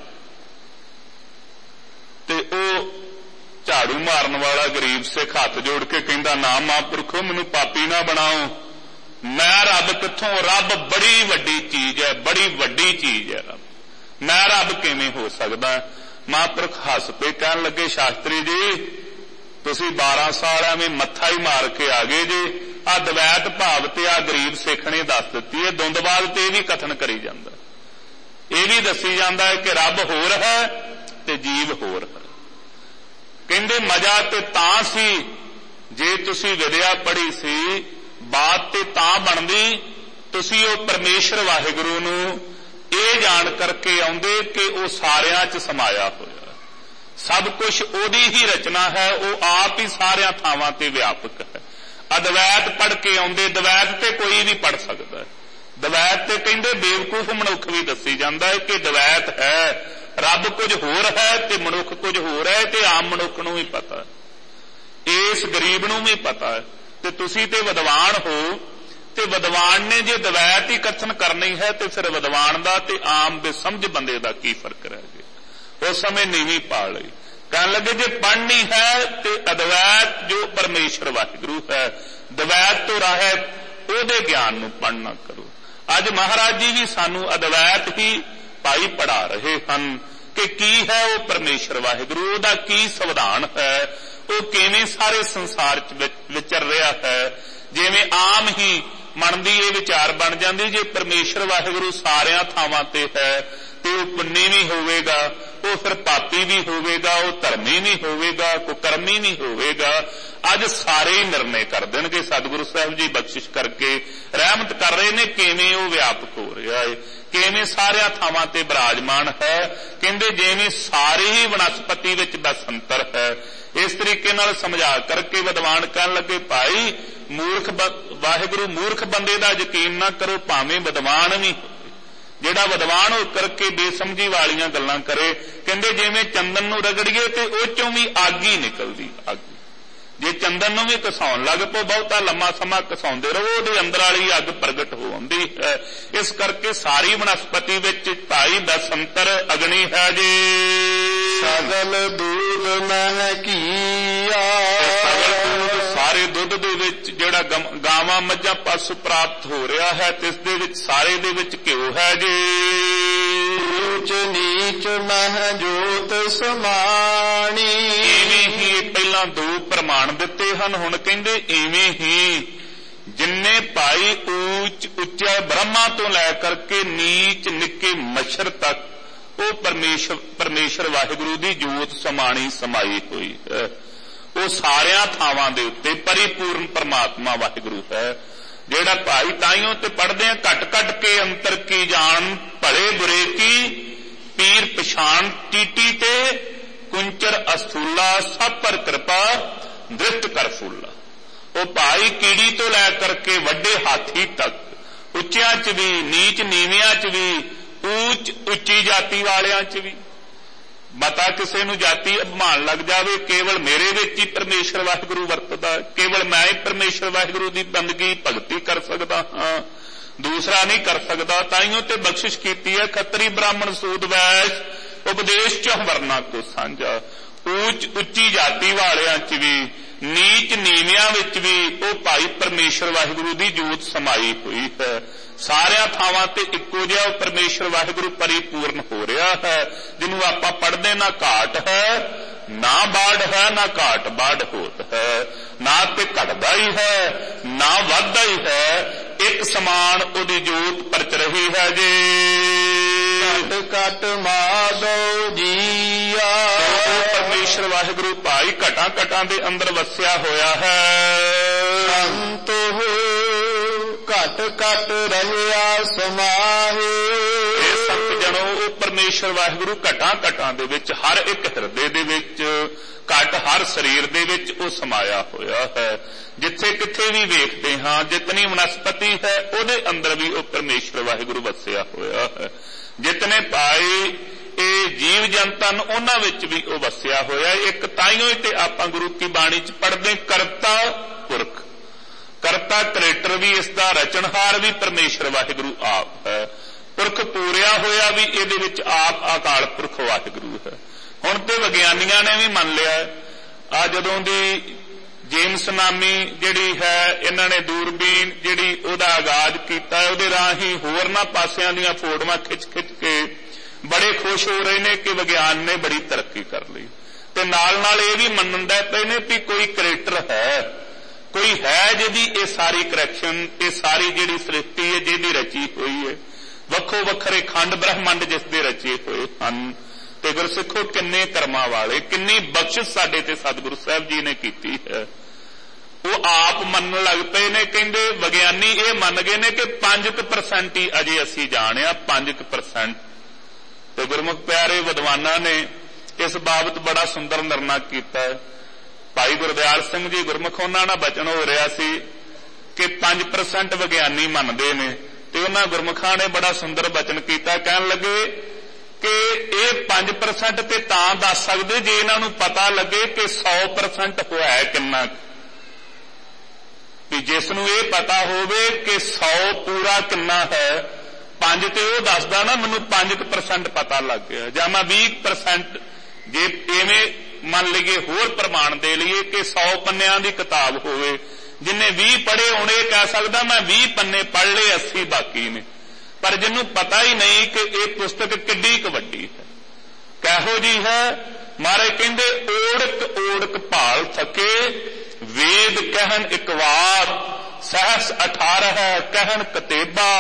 ਤੇ ਉਹ ਝਾੜੂ ਮਾਰਨ ਵਾਲਾ ਗਰੀਬ ਸਿੱਖ ਹੱਥ ਜੋੜ ਕੇ ਕਹਿੰਦਾ ਨਾ ਮਹਾਂਪੁਰਖੋ ਮੈਨੂੰ ਪਾਪੀ ਨਾ ਬਣਾਓ, ਮੈਂ ਰੱਬ ਕਿੱਥੋਂ, ਰੱਬ ਬੜੀ ਵੱਡੀ ਚੀਜ਼ ਹੈ, ਬੜੀ ਵੱਡੀ ਚੀਜ਼ ਹੈ ਰੱਬ, ਮੈਂ ਰੱਬ ਕਿਵੇਂ ਹੋ ਸਕਦਾ। ਮਹਾਂਪੁਰਖ ਹੱਸ ਪਏ, ਕਹਿਣ ਲੱਗੇ ਸ਼ਾਸਤਰੀ ਜੀ ਤੁਸੀਂ ਬਾਰਾਂ ਸਾਲ ਐਵੇਂ ਮੱਥਾ ਹੀ ਮਾਰ ਕੇ ਆ ਗਏ ਜੇ, ਆ ਦਵੈਤ ਭਾਵ ਤੇ ਆ ਗਰੀਬ ਸਿੱਖ ਨੇ ਦੱਸ ਦਿੱਤੀ ਹੈ, ਦੁੰਦਬਾਦ ਤੇ ਇਹ ਵੀ ਕਥਨ ਕਰੀ ਜਾਂਦਾ, ਇਹ ਵੀ ਦੱਸੀ ਜਾਂਦਾ ਹੈ ਕਿ ਰੱਬ ਹੋਰ ਹੈ ਤੇ ਜੀਵ ਹੋਰ ਹੈ। ਕਹਿੰਦੇ ਮਜ਼ਾ ਤੇ ਤਾਂ ਸੀ ਜੇ ਤੁਸੀਂ ਵਿਦਿਆ ਪੜ੍ਹੀ ਸੀ, ਬਾਤ ਤੇ ਤਾਂ ਬਣਦੀ ਤੁਸੀਂ ਉਹ ਪਰਮੇਸ਼ਰ ਵਾਹਿਗੁਰੂ ਨੂੰ ਇਹ ਜਾਣ ਕਰਕੇ ਆਉਂਦੇ ਕਿ ਉਹ ਸਾਰਿਆਂ 'ਚ ਸਮਾਇਆ ਹੋਇਆ, ਸਭ ਕੁਝ ਉਹਦੀ ਹੀ ਰਚਨਾ ਹੈ, ਉਹ ਆਪ ਹੀ ਸਾਰਿਆਂ ਥਾਵਾਂ ਤੇ ਵਿਆਪਕ ਹੈ। ਅਦਵੈਤ ਪੜ੍ਹ ਕੇ ਆਉਂਦੇ, ਦਵੈਤ ਤੇ ਕੋਈ ਵੀ ਪੜ੍ਹ ਸਕਦਾ ਹੈ। ਦਵੈਤ ਤੇ ਕਹਿੰਦੇ ਬੇਵਕੂਫ ਮਨੁੱਖ ਵੀ ਦੱਸੀ ਜਾਂਦਾ ਹੈ ਕਿ ਦਵੈਤ ਹੈ, ਰੱਬ ਕੁਝ ਹੋਰ ਹੈ ਤੇ ਮਨੁੱਖ ਕੁਝ ਹੋਰ ਹੈ, ਤੇ ਆਮ ਮਨੁੱਖ ਨੂੰ ਵੀ ਪਤਾ, ਇਸ ਗਰੀਬ ਨੂੰ ਵੀ ਪਤਾ ਹੈ। ਤੇ ਤੁਸੀਂ ਤੇ ਵਿਦਵਾਨ ਹੋ, ਤੇ ਵਿਦਵਾਨ ਨੇ ਜੇ ਦਵੈਤ ਹੀ ਕਥਨ ਕਰਨੀ ਹੈ ਤੇ ਫਿਰ ਵਿਦਵਾਨ ਦਾ ਤੇ ਆਮ ਬੇਸਮਝ ਬੰਦੇ ਦਾ ਕੀ ਫਰਕ ਰਹਿ ਗਿਆ। ਉਸ ਸਮੇਂ ਨੀਵੀਂ ਪਾ ਲਈ, ਕਹਿਣ ਲੱਗੇ ਜੇ ਪੜ੍ਹਨੀ ਹੈ ਤੇ ਅਦਵੈਤ ਜੋ ਪਰਮੇਸ਼ਰ ਵਾਹਿਗੁਰੂ ਹੈ, ਦਵੈਤ ਤੋਂ ਰਹਿਤ ਉਹਦੇ ਗਿਆਨ ਨੂੰ ਪੜ੍ਹਨਾ ਕਰੋ। ਅੱਜ ਮਹਾਰਾਜ ਜੀ ਵੀ ਸਾਨੂੰ ਅਦਵੈਤ ਹੀ ਭਾਈ ਪੜ੍ਹਾ ਰਹੇ ਹਨ ਕਿ ਕੀ ਹੈ ਉਹ ਪਰਮੇਸ਼ਰ ਵਾਹਿਗੁਰੂ, ਉਹਦਾ ਕੀ ਸੰਵਿਧਾਨ ਹੈ, ਉਹ ਕਿਵੇਂ ਸਾਰੇ ਸੰਸਾਰ 'ਚ ਵਿਚਰ ਰਿਹਾ ਹੈ। ਜਿਵੇਂ ਆਮ ਹੀ ਮਨ ਦੀ ਇਹ ਵਿਚਾਰ ਬਣ ਜਾਂਦੀ ਜੇ ਪਰਮੇਸ਼ਰ ਵਾਹਿਗੁਰੂ ਸਾਰਿਆਂ ਥਾਵਾਂ ਤੇ ਹੈ ਤੇ ਉਹ ਪੁੰਨੀ ਵੀ ਹੋਵੇਗਾ, ਉਹ ਫਿਰ ਪਾਪੀ ਵੀ ਹੋਵੇਗਾ, ਉਹ ਧਰਮੀ ਵੀ ਹੋਵੇਗਾ, ਕੁਕਰਮੀ ਵੀ ਹੋਵੇਗਾ। ਅੱਜ ਸਾਰੇ ਹੀ ਨਿਰਣੇ ਕਰ ਦੇਣਗੇ। ਸਤਿਗੁਰੂ ਸਾਹਿਬ ਜੀ ਬਖਸ਼ਿਸ਼ ਕਰਕੇ ਰਹਿਮਤ ਕਰ ਰਹੇ ਨੇ ਕਿਵੇਂ ਉਹ ਵਿਆਪਕ ਹੋ ਰਿਹਾ ਹੈ, ਕਿਵੇਂ ਸਾਰਿਆਂ ਥਾਵਾਂ ਤੇ ਬਿਰਾਜਮਾਨ ਹੈ। ਕਹਿੰਦੇ ਜਿਵੇਂ ਸਾਰੀ ਹੀ ਵਨਸਪਤੀ ਵਿੱਚ ਬਸੰਤਰ ਹੈ, ਇਸ ਤਰੀਕੇ ਨਾਲ ਸਮਝਾ ਕਰਕੇ ਵਿਦਵਾਨ ਕਹਿਣ ਲੱਗੇ ਭਾਈ ਮੂਰਖ ਵਾਹਿਗੁਰੂ ਮੂਰਖ ਬੰਦੇ ਦਾ ਯਕੀਨ ਨਾ ਕਰੋ, ਭਾਵੇਂ ਵਿਦਵਾਨ ਵੀ ਜਿਹੜਾ ਵਿਦਵਾਨ ਹੋ ਕਰਕੇ ਬੇਸਮਝੀ ਵਾਲੀਆਂ ਗੱਲਾਂ ਕਰੇ। ਕਹਿੰਦੇ ਜਿਵੇਂ ਚੰਦਨ ਨੂੰ ਰਗੜੀਏ ਤੇ ਉਹ ਚੋਂ ਵੀ ਅੱਗ ਹੀ ਨਿਕਲਦੀ, ਅੱਗ। ਜੇ ਚੰਦਨ ਨੂੰ ਵੀ ਘਸਾਉਣ ਲੱਗ ਪਓ, ਬਹੁਤਾ ਲੰਮਾ ਸਮਾਂ ਘਸਾਉਂਦੇ ਰਹੋ, ਉਹਦੇ ਅੰਦਰ ਵਾਲੀ ਅੱਗ ਪ੍ਰਗਟ ਹੋ ਆਉਂਦੀ ਹੈ। ਇਸ ਕਰਕੇ ਸਾਰੀ ਵਨਸਪਤੀ ਵਿੱਚ ਭਾਈ ਬਸੰਤਰ ਅਗਨੀ ਹੈ ਜੀ। ਸਗਲ ਦੂਧ ਮਹਿ ਘੀਆ, ਸਾਰੇ ਦੁੱਧ ਦੇ ਵਿੱਚ ਜਿਹੜਾ ਗਾਵਾਂ ਮੱਝਾਂ ਪਸ਼ੂ ਪ੍ਰਾਪਤ ਹੋ ਰਿਹਾ ਹੈ, ਤਿਸ ਦੇ ਵਿੱਚ ਸਾਰੇ ਦੇ ਵਿੱਚ ਘਿਓ ਹੈ ਜੀ। ਊਚ ਨੀਚ ਮਹਿ ਜੋਤ ਸਮਾਣੀ, ਇਵੇਂ ਹੀ ਪਹਿਲਾਂ ਦੋ ਪ੍ਰਮਾਣ ਦਿੱਤੇ ਹਨ, ਹੁਣ ਕਹਿੰਦੇ ਇਵੇਂ ਹੀ ਜਿੰਨੇ ਭਾਈ ਊਚ ਉੱਚਾ ਬ੍ਰਹਮਾ ਤੋਂ ਲੈ ਕਰਕੇ ਨੀਚ ਨਿੱਕੇ ਮੱਛਰ ਤੱਕ ਉਹ ਪਰਮੇਸ਼ਰ ਪਰਮੇਸ਼ਰ ਵਾਹਿਗੁਰੂ ਦੀ ਜੋਤ ਸਮਾਣੀ ਸਮਾਈ ਹੋਈ ਹੈ। ਉਹ ਸਾਰਿਆਂ ਥਾਵਾਂ ਦੇ ਉੱਤੇ ਪਰਿਪੂਰਨ ਪਰਮਾਤਮਾ ਵਾਹਿਗੁਰੂ ਹੈ। ਜਿਹੜਾ ਭਾਈ ਤਾਈਓ ਤੇ ਪੜ੍ਹਦੇ ਆ ਘਟ ਘਟ ਕੇ ਅੰਤਰ ਕੀ ਜਾਣ, ਭਲੇ ਬੁਰੇ ਕੀ ਪੀਰ ਪਛਾਣ, ਟੀਟੀ ਤੇ ਕੁੰਚਰ ਅਸਥੂਲਾ, ਸਭ ਪਰ ਕਿਰਪਾ ਦ੍ਰਿਸ਼ਟ ਕਰ ਫੂਲਾ। ਉਹ ਭਾਈ ਕੀੜੀ ਤੋਂ ਲੈ ਕਰਕੇ ਵੱਡੇ ਹਾਥੀ ਤੱਕ, ਉੱਚਿਆਂ 'ਚ ਵੀ ਨੀਚ ਨੀਵਿਆਂ 'ਚ ਵੀ, ਊਚ ਉੱਚੀ ਜਾਤੀ ਵਾਲਿਆਂ 'ਚ ਵੀ, ਮਤਾ ਕਿਸੇ ਨੂੰ ਜਾਤੀ ਅਭਿਮਾਨ ਲੱਗ ਜਾਵੇ, ਕੇਵਲ ਮੇਰੇ ਵਿੱਚ ਹੀ ਪਰਮੇਸ਼ਰ ਵਾਹਿਗੁਰੂ ਵਰਤਦਾ, ਕੇਵਲ ਮੈਂ ਹੀ ਪਰਮੇਸ਼ਰ ਵਾਹਿਗੁਰੂ ਦੀ ਬੰਦਗੀ ਭਗਤੀ ਕਰ ਸਕਦਾ ਹਾਂ, ਦੂਸਰਾ ਨਹੀਂ ਕਰ ਸਕਦਾ। ਤਾਈਓ ਤੇ ਬਖਸ਼ਿਸ਼ ਕੀਤੀ ਹੈ, ਖੱਤਰੀ ਬ੍ਰਾਹਮਣ ਸੂਦ ਵੈਸ਼ ਉਪਦੇਸ਼ ਚੋਂ ਵਰਨਾ ਕੋ ਸਾਂਝਾ। ਉੱਚ ਉੱਚੀ ਜਾਤੀ ਵਾਲਿਆਂ ਚ ਵੀ, ਨੀਚ ਨੀਵਿਆਂ ਵਿੱਚ ਵੀ ਉਹ ਭਾਈ ਪਰਮੇਸ਼ਰ ਵਾਹਿਗੁਰੂ ਦੀ ਜੋਤ ਸਮਾਈ ਹੋਈ ਹੈ। ਸਾਰਿਆਂ ਥਾਵਾਂ ਤੇ ਇੱਕੋ ਜਿਹਾ ਉਹ ਪਰਮੇਸ਼ਰ ਵਾਹਿਗੁਰੂ ਪਰਿਪੂਰਨ ਹੋ ਰਿਹਾ ਹੈ, ਜਿਹਨੂੰ ਆਪਾਂ ਪੜ੍ਹਦੇ ਨਾ ਘਾਟ ਹੈ ਨਾ ਬਾੜ ਹੈ, ਨਾ ਘਾਟ ਬਾੜ ਹੋਤ ਹੈ, ਨਾ ਤੇ ਘਟਦਾ ਹੀ ਹੈ ਨਾ ਵੱਧਦਾ ਹੀ ਹੈ, ਇੱਕ ਸਮਾਨ ਉਹਦੀ ਜੋਤ ਪਰਚ ਰਹੀ ਹੈ ਜੀ। ਘਟ ਘਟ ਮਾਧੋ ਜੀਆ, ਪਰਮੇਸ਼ਰ ਵਾਹਿਗੁਰੂ ਭਾਈ ਘਟਾਂ ਘਟਾਂ ਦੇ ਅੰਦਰ ਵਸਿਆ ਹੋਇਆ ਹੈ। ਸੰਤ ਹੋ ਘਟ ਘਟ ਰਹਿਆ ਸਮਾਹੇ, ਇਹ ਸੰਤ ਜਨੋ ਉਹ ਪਰਮੇਸ਼ਰ ਵਾਹਿਗੁਰੂ ਘਟਾਂ ਘਟਾਂ ਦੇ ਵਿੱਚ, ਹਰ ਇੱਕ ਹਿਰਦੇ ਦੇ ਵਿੱਚ, ਘਟ ਹਰ ਸਰੀਰ ਦੇ ਵਿੱਚ ਉਹ ਸਮਾਇਆ ਹੋਇਆ ਹੈ। ਜਿੱਥੇ ਕਿੱਥੇ ਵੀ ਵੇਖਦੇ ਹਾਂ, ਜਿਤਨੀ ਵਨਸਪਤੀ ਹੈ ਉਹਦੇ ਅੰਦਰ ਵੀ ਉਹ ਪਰਮੇਸ਼ਰ ਵਾਹਿਗੁਰੂ ਵਸਿਆ ਹੋਇਆ ਹੈ। ਜਿਤਨੇ ਭਾਈ ਇਹ ਜੀਵ ਜੰਤਨ ਉਹਨਾਂ ਵਿੱਚ ਵੀ ਉਹ ਵਸਿਆ ਹੋਇਆ। ਇੱਕ ਤਾਈਓ ਤੇ ਆਪਾਂ ਗੁਰੂ ਕੀ ਬਾਣੀ ਚ ਪੜ੍ਹਦੇ, ਕਰਤਾ ਪੁਰਖ, ਕਰਤਾ ਕ੍ਰੀਏਟਰ ਵੀ ਇਸ ਦਾ, ਰਚਨਹਾਰ ਵੀ ਪਰਮੇਸ਼ਰ ਵਾਹਿਗੁਰੂ ਆਪ ਹੈ। ਪੁਰਖ ਪੂਰਿਆ ਹੋਇਆ ਵੀ ਇਹਦੇ ਵਿੱਚ ਆਪ ਅਕਾਲ ਪੁਰਖ ਵਾਹਿਗੁਰੂ ਹੈ। ਹੁਣ ਤੇ ਵਿਗਿਆਨੀਆਂ ਨੇ ਵੀ ਮੰਨ ਲਿਆ, ਆ ਜਦੋਂ ਦੀ ਜੇਮਸ ਨਾਮੀ ਜਿਹੜੀ ਹੈ, ਇਹਨਾਂ ਨੇ ਦੂਰਬੀਨ ਜਿਹੜੀ ਉਹਦਾ ਆਗਾਜ਼ ਕੀਤਾ, ਉਹਦੇ ਰਾਹੀਂ ਹੋਰਨਾਂ ਪਾਸਿਆਂ ਦੀਆਂ ਫੋਟੋਆਂ ਖਿੱਚ ਖਿੱਚ ਕੇ ਬੜੇ ਖੁਸ਼ ਹੋ ਰਹੇ ਨੇ ਕਿ ਵਿਗਿਆਨ ਨੇ ਬੜੀ ਤਰੱਕੀ ਕਰ ਲਈ, ਤੇ ਨਾਲ ਨਾਲ ਇਹ ਵੀ ਮੰਨਦਾ ਪਏ ਨੇ ਕਿ ਕੋਈ ਕ੍ਰੀਏਟਰ ਹੈ, ਕੋਈ ਹੈ ਜਿਹਦੀ ਇਹ ਸਾਰੀ ਕਰੈਕਸ਼ਨ, ਇਹ ਸਾਰੀ ਜਿਹੜੀ ਸ੍ਰਿਸ਼ਟੀ ਹੈ ਜਿਹਦੀ ਰਚੀ ਹੋਈ ਹੈ, ਵੱਖੋ ਵੱਖਰੇ ਖੰਡ ਬ੍ਰਹਮੰਡ ਜਿਸ ਦੇ ਰਚੇ ਹੋਏ ਹਨ। ਤੇ ਗੁਰਸਿੱਖੋ ਕਿੰਨੇ ਕਰਮਾਂ ਵਾਲੇ, ਕਿੰਨੀ ਬਖਸ਼ਿਸ਼ ਸਾਡੇ ਤੇ ਸਤਿਗੁਰੂ ਸਾਹਿਬ ਜੀ ਨੇ ਕੀਤੀ ਹੈ। ਉਹ ਆਪ ਮੰਨਣ ਲੱਗ ਪਏ ਨੇ, ਕਹਿੰਦੇ ਵਿਗਿਆਨੀ ਇਹ ਮੰਨ ਗਏ ਨੇ ਕਿ ਪੰਜ ਕੁ ਪਰਸੈਂਟ ਹੀ ਅਜੇ ਅਸੀਂ ਜਾਣਿਆ, ਪੰਜ ਕੁ ਪਰਸੈਂਟ। ਤੇ ਗੁਰਮੁਖ ਪਿਆਰੇ ਵਿਦਵਾਨਾਂ ਨੇ ਇਸ ਬਾਬਤ ਬੜਾ ਸੁੰਦਰ ਨਿਰਣਾ ਕੀਤਾ ਹੈ। ਭਾਈ ਗੁਰਦਿਆਲ ਸਿੰਘ ਜੀ ਗੁਰਮੁਖ, ਉਹਨਾਂ ਨਾਲ ਬਚਨ ਹੋ ਰਿਹਾ ਸੀ ਕਿ ਪੰਜ ਪਰਸੈਂਟ ਵਿਗਿਆਨੀ ਮੰਨਦੇ ਨੇ, ਤੇ ਉਹਨਾਂ ਗੁਰਮੁਖਾਂ ਨੇ ਬੜਾ ਸੁੰਦਰ ਬਚਨ ਕੀਤਾ, ਕਹਿਣ ਲੱਗੇ ਕਿ ਇਹ ਪੰਜ ਪਰਸੈਂਟ ਤੇ ਤਾਂ ਦੱਸ ਸਕਦੇ ਜੇ ਇਹਨਾਂ ਨੂੰ ਪਤਾ ਲੱਗੇ ਕਿ ਸੌ ਪਰਸੈਂਟ ਹੋਇਆ ਕਿੰਨਾ, ਕਿ ਜਿਸ ਨੂੰ ਇਹ ਪਤਾ ਹੋਵੇ ਕਿ ਸੌ ਪੂਰਾ ਕਿੰਨਾ ਹੈ, ਪੰਜ ਤੇ ਉਹ ਦੱਸਦਾ ਨਾ ਮੈਨੂੰ ਪੰਜ ਕੁ ਪਰਸੈਂਟ ਪਤਾ ਲੱਗ ਗਿਆ, ਜਾਂ ਮੈਂ ਵੀਹ ਪਰਸੈਂਟ, ਜੇ ਇਵੇਂ ਮੰਨ ਲਈਏ ਹੋਰ ਪ੍ਰਮਾਣ ਦੇ ਲਈਏ ਕਿ ਸੌ ਪੰਨਿਆਂ ਦੀ ਕਿਤਾਬ ਹੋਵੇ, ਜਿੰਨੇ ਵੀਹ ਪੜ੍ਹੇ ਹੋਣੇ ਇਹ ਕਹਿ ਸਕਦਾ ਮੈਂ ਵੀਹ ਪੰਨੇ ਪੜ੍ਹ ਲਏ, ਅੱਸੀ ਬਾਕੀ ਨੇ। ਪਰ ਜਿਹਨੂੰ ਪਤਾ ਹੀ ਨਹੀਂ ਕਿ ਇਹ ਪੁਸਤਕ ਕਿੱਡੀ ਕੁ ਵੱਡੀ ਹੈ, ਕਿਹੋ ਜੀ ਹੈ, ਮਹਾਰਾਜ ਕਹਿੰਦੇ ਓੜਕ ਓੜਕ ਭਾਲ ਥਕੇ, ਵੇਦ ਕਹਿਣ ਇੱਕ ਵਾਰ, ਸਹਸ ਅਠਾਰਹ ਕਹਿਣ ਕਤੇਬਾ,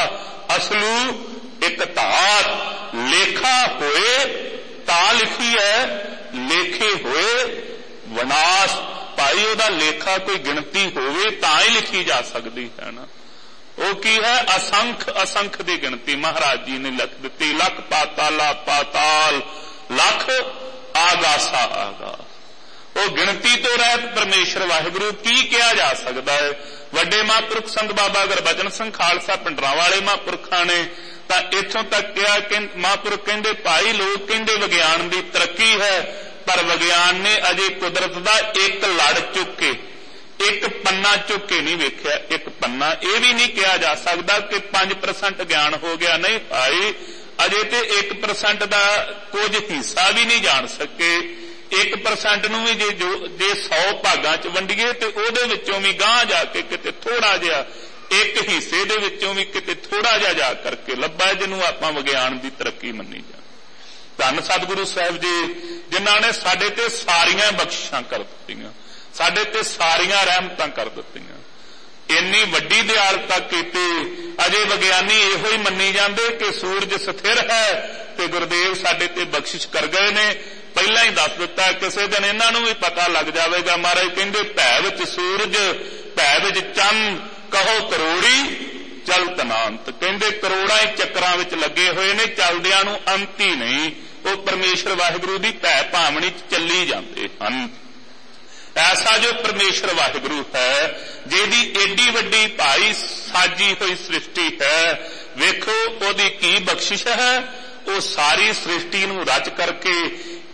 ਅਸਲੂ ਇੱਕ ਧਾਤ, ਲੇਖਾ ਹੋਏ ਤਾਂ ਲਿਖੀ ਹੈ, ਲੇਖੇ ਹੋਏ ਵਿਨਾਸ਼। ਭਾਈ ਉਹਦਾ ਲੇਖਾ ਕੋਈ ਗਿਣਤੀ ਹੋਵੇ ਤਾਂ ਹੀ ਲਿਖੀ ਜਾ ਸਕਦੀ ਹੈ ਨਾ। ਉਹ ਕੀ ਹੈ, ਅਸੰਖ ਅਸੰਖ ਦੀ ਗਿਣਤੀ ਮਹਾਰਾਜ ਜੀ ਨੇ ਲਿਖ ਦਿੱਤੀ, ਲੱਖ ਪਾਤਾਲਾ ਪਾਤਾਲ, ਲੱਖ ਆਗਾਸਾ ਆਗਾਸ। ਉਹ ਗਿਣਤੀ ਤੋਂ ਰਹਿਤ ਪਰਮੇਸ਼ਰ ਵਾਹਿਗੁਰੂ, ਕੀ ਕਿਹਾ ਜਾ ਸਕਦਾ ਹੈ। ਵੱਡੇ ਮਹਾਂਪੁਰਖ ਸੰਤ ਬਾਬਾ ਗੁਰਬਚਨ ਸਿੰਘ ਖਾਲਸਾ ਪਿੰਡਰਾਂ ਵਾਲੇ ਮਹਾਂਪੁਰਖਾਂ ਨੇ ਤਾਂ ਇੱਥੋਂ ਤੱਕ ਕਿਹਾ ਕਿ ਮਹਾਂਪੁਰਖ ਕਹਿੰਦੇ ਭਾਈ ਲੋਕ ਕਹਿੰਦੇ ਵਿਗਿਆਨ ਦੀ ਤਰੱਕੀ ਹੈ, ਪਰ ਵਿਗਿਆਨ ਨੇ ਅਜੇ ਕੁਦਰਤ ਦਾ ਇੱਕ ਲੜ ਚੁੱਕ ਕੇ, ਇੱਕ ਪੰਨਾ ਚੁੱਕ ਕੇ ਨਹੀਂ ਵੇਖਿਆ। ਇੱਕ ਪੰਨਾ ਇਹ ਵੀ ਨਹੀਂ ਕਿਹਾ ਜਾ ਸਕਦਾ ਕਿ ਪੰਜ ਪਰਸੈਂਟ ਗਿਆਨ ਹੋ ਗਿਆ, ਨਹੀਂ ਭਾਈ ਅਜੇ ਤੇ ਇੱਕ ਪਰਸੈਂਟ ਦਾ ਕੁਝ ਹਿੱਸਾ ਵੀ ਨਹੀਂ ਜਾਣ ਸਕੇ। ਇੱਕ ਪਰਸੈਂਟ ਨੂੰ ਵੀ ਜੇ ਜੇ ਸੌ ਭਾਗਾਂ ਚ ਵੰਡੀਏ ਤੇ ਉਹਦੇ ਵਿੱਚੋਂ ਵੀ ਗਾਂਹ ਜਾ ਕੇ ਕਿਤੇ ਥੋੜਾ ਜਿਹਾ, ਇੱਕ ਹਿੱਸੇ ਦੇ ਵਿੱਚੋਂ ਵੀ ਕਿਤੇ ਥੋੜਾ ਜਿਹਾ ਜਾ ਕਰਕੇ ਲੱਭਾ, ਜਿਹਨੂੰ ਆਪਾਂ ਵਿਗਿਆਨ ਦੀ ਤਰੱਕੀ ਮੰਨੀ ਜਾ। ਧੰਨ ਸਤਿਗੁਰੂ ਸਾਹਿਬ ਜੀ ਜਿਨ੍ਹਾਂ ਨੇ ਸਾਡੇ ਤੇ ਸਾਰੀਆਂ ਬਖਸ਼ਿਸ਼ਾਂ ਕਰ ਦਿੱਤੀਆਂ, ਸਾਡੇ ਤੇ ਸਾਰੀਆਂ ਰਹਿਮਤਾਂ ਕਰ ਦਿੱਤੀਆਂ, ਇੰਨੀ ਵੱਡੀ ਦਿਆਲਤਾ ਕੀਤੀ। ਅਜੇ ਵਿਗਿਆਨੀ ਇਹੋ ਹੀ ਮੰਨੀ ਜਾਂਦੇ ਕਿ ਸੂਰਜ ਸਥਿਰ ਹੈ, ਤੇ ਗੁਰਦੇਵ ਸਾਡੇ ਤੇ ਬਖਸ਼ਿਸ਼ ਕਰ ਗਏ ਨੇ। ਪਹਿਲਾਂ ਹੀ ਦੱਸ ਦਿੱਤਾ, ਕਿਸੇ ਦਿਨ ਇਹਨਾਂ ਨੂੰ ਵੀ ਪਤਾ ਲੱਗ ਜਾਵੇਗਾ। ਮਹਾਰਾਜ ਕਹਿੰਦੇ ਭੈ ਵਿੱਚ ਸੂਰਜ, ਭੈ ਵਿੱਚ ਚੰਨ, ਕਹੋ ਕਰੋੜੀ ਚਲਤ ਨਾਂਤ। ਕਹਿੰਦੇ ਕਰੋੜਾਂ ਚੱਕਰਾਂ ਵਿੱਚ ਲੱਗੇ ਹੋਏ ਨੇ, ਚੱਲਦਿਆਂ ਨੂੰ ਅੰਤ ਹੀ ਨਹੀਂ। ਉਹ ਪਰਮੇਸ਼ਰ ਵਾਹਿਗੁਰੂ ਦੀ ਭੈ ਭਾਵਨੀ ਚ ਚੱਲੀ ਜਾਂਦੇ ਹਨ। ਐਸਾ ਜੋ ਪਰਮੇਸ਼ਰ ਵਾਹਿਗੁਰੂ ਹੈ, ਜਿਹਦੀ ਏਡੀ ਵੱਡੀ ਭਾਈ ਸਾਜੀ ਹੋਈ ਸ੍ਰਿਸ਼ਟੀ ਹੈ, ਵੇਖੋ ਉਹਦੀ ਕੀ ਬਖਸ਼ਿਸ਼ ਹੈ। ਉਹ ਸਾਰੀ ਸ੍ਰਿਸ਼ਟੀ ਨੂੰ ਰਚ ਕਰਕੇ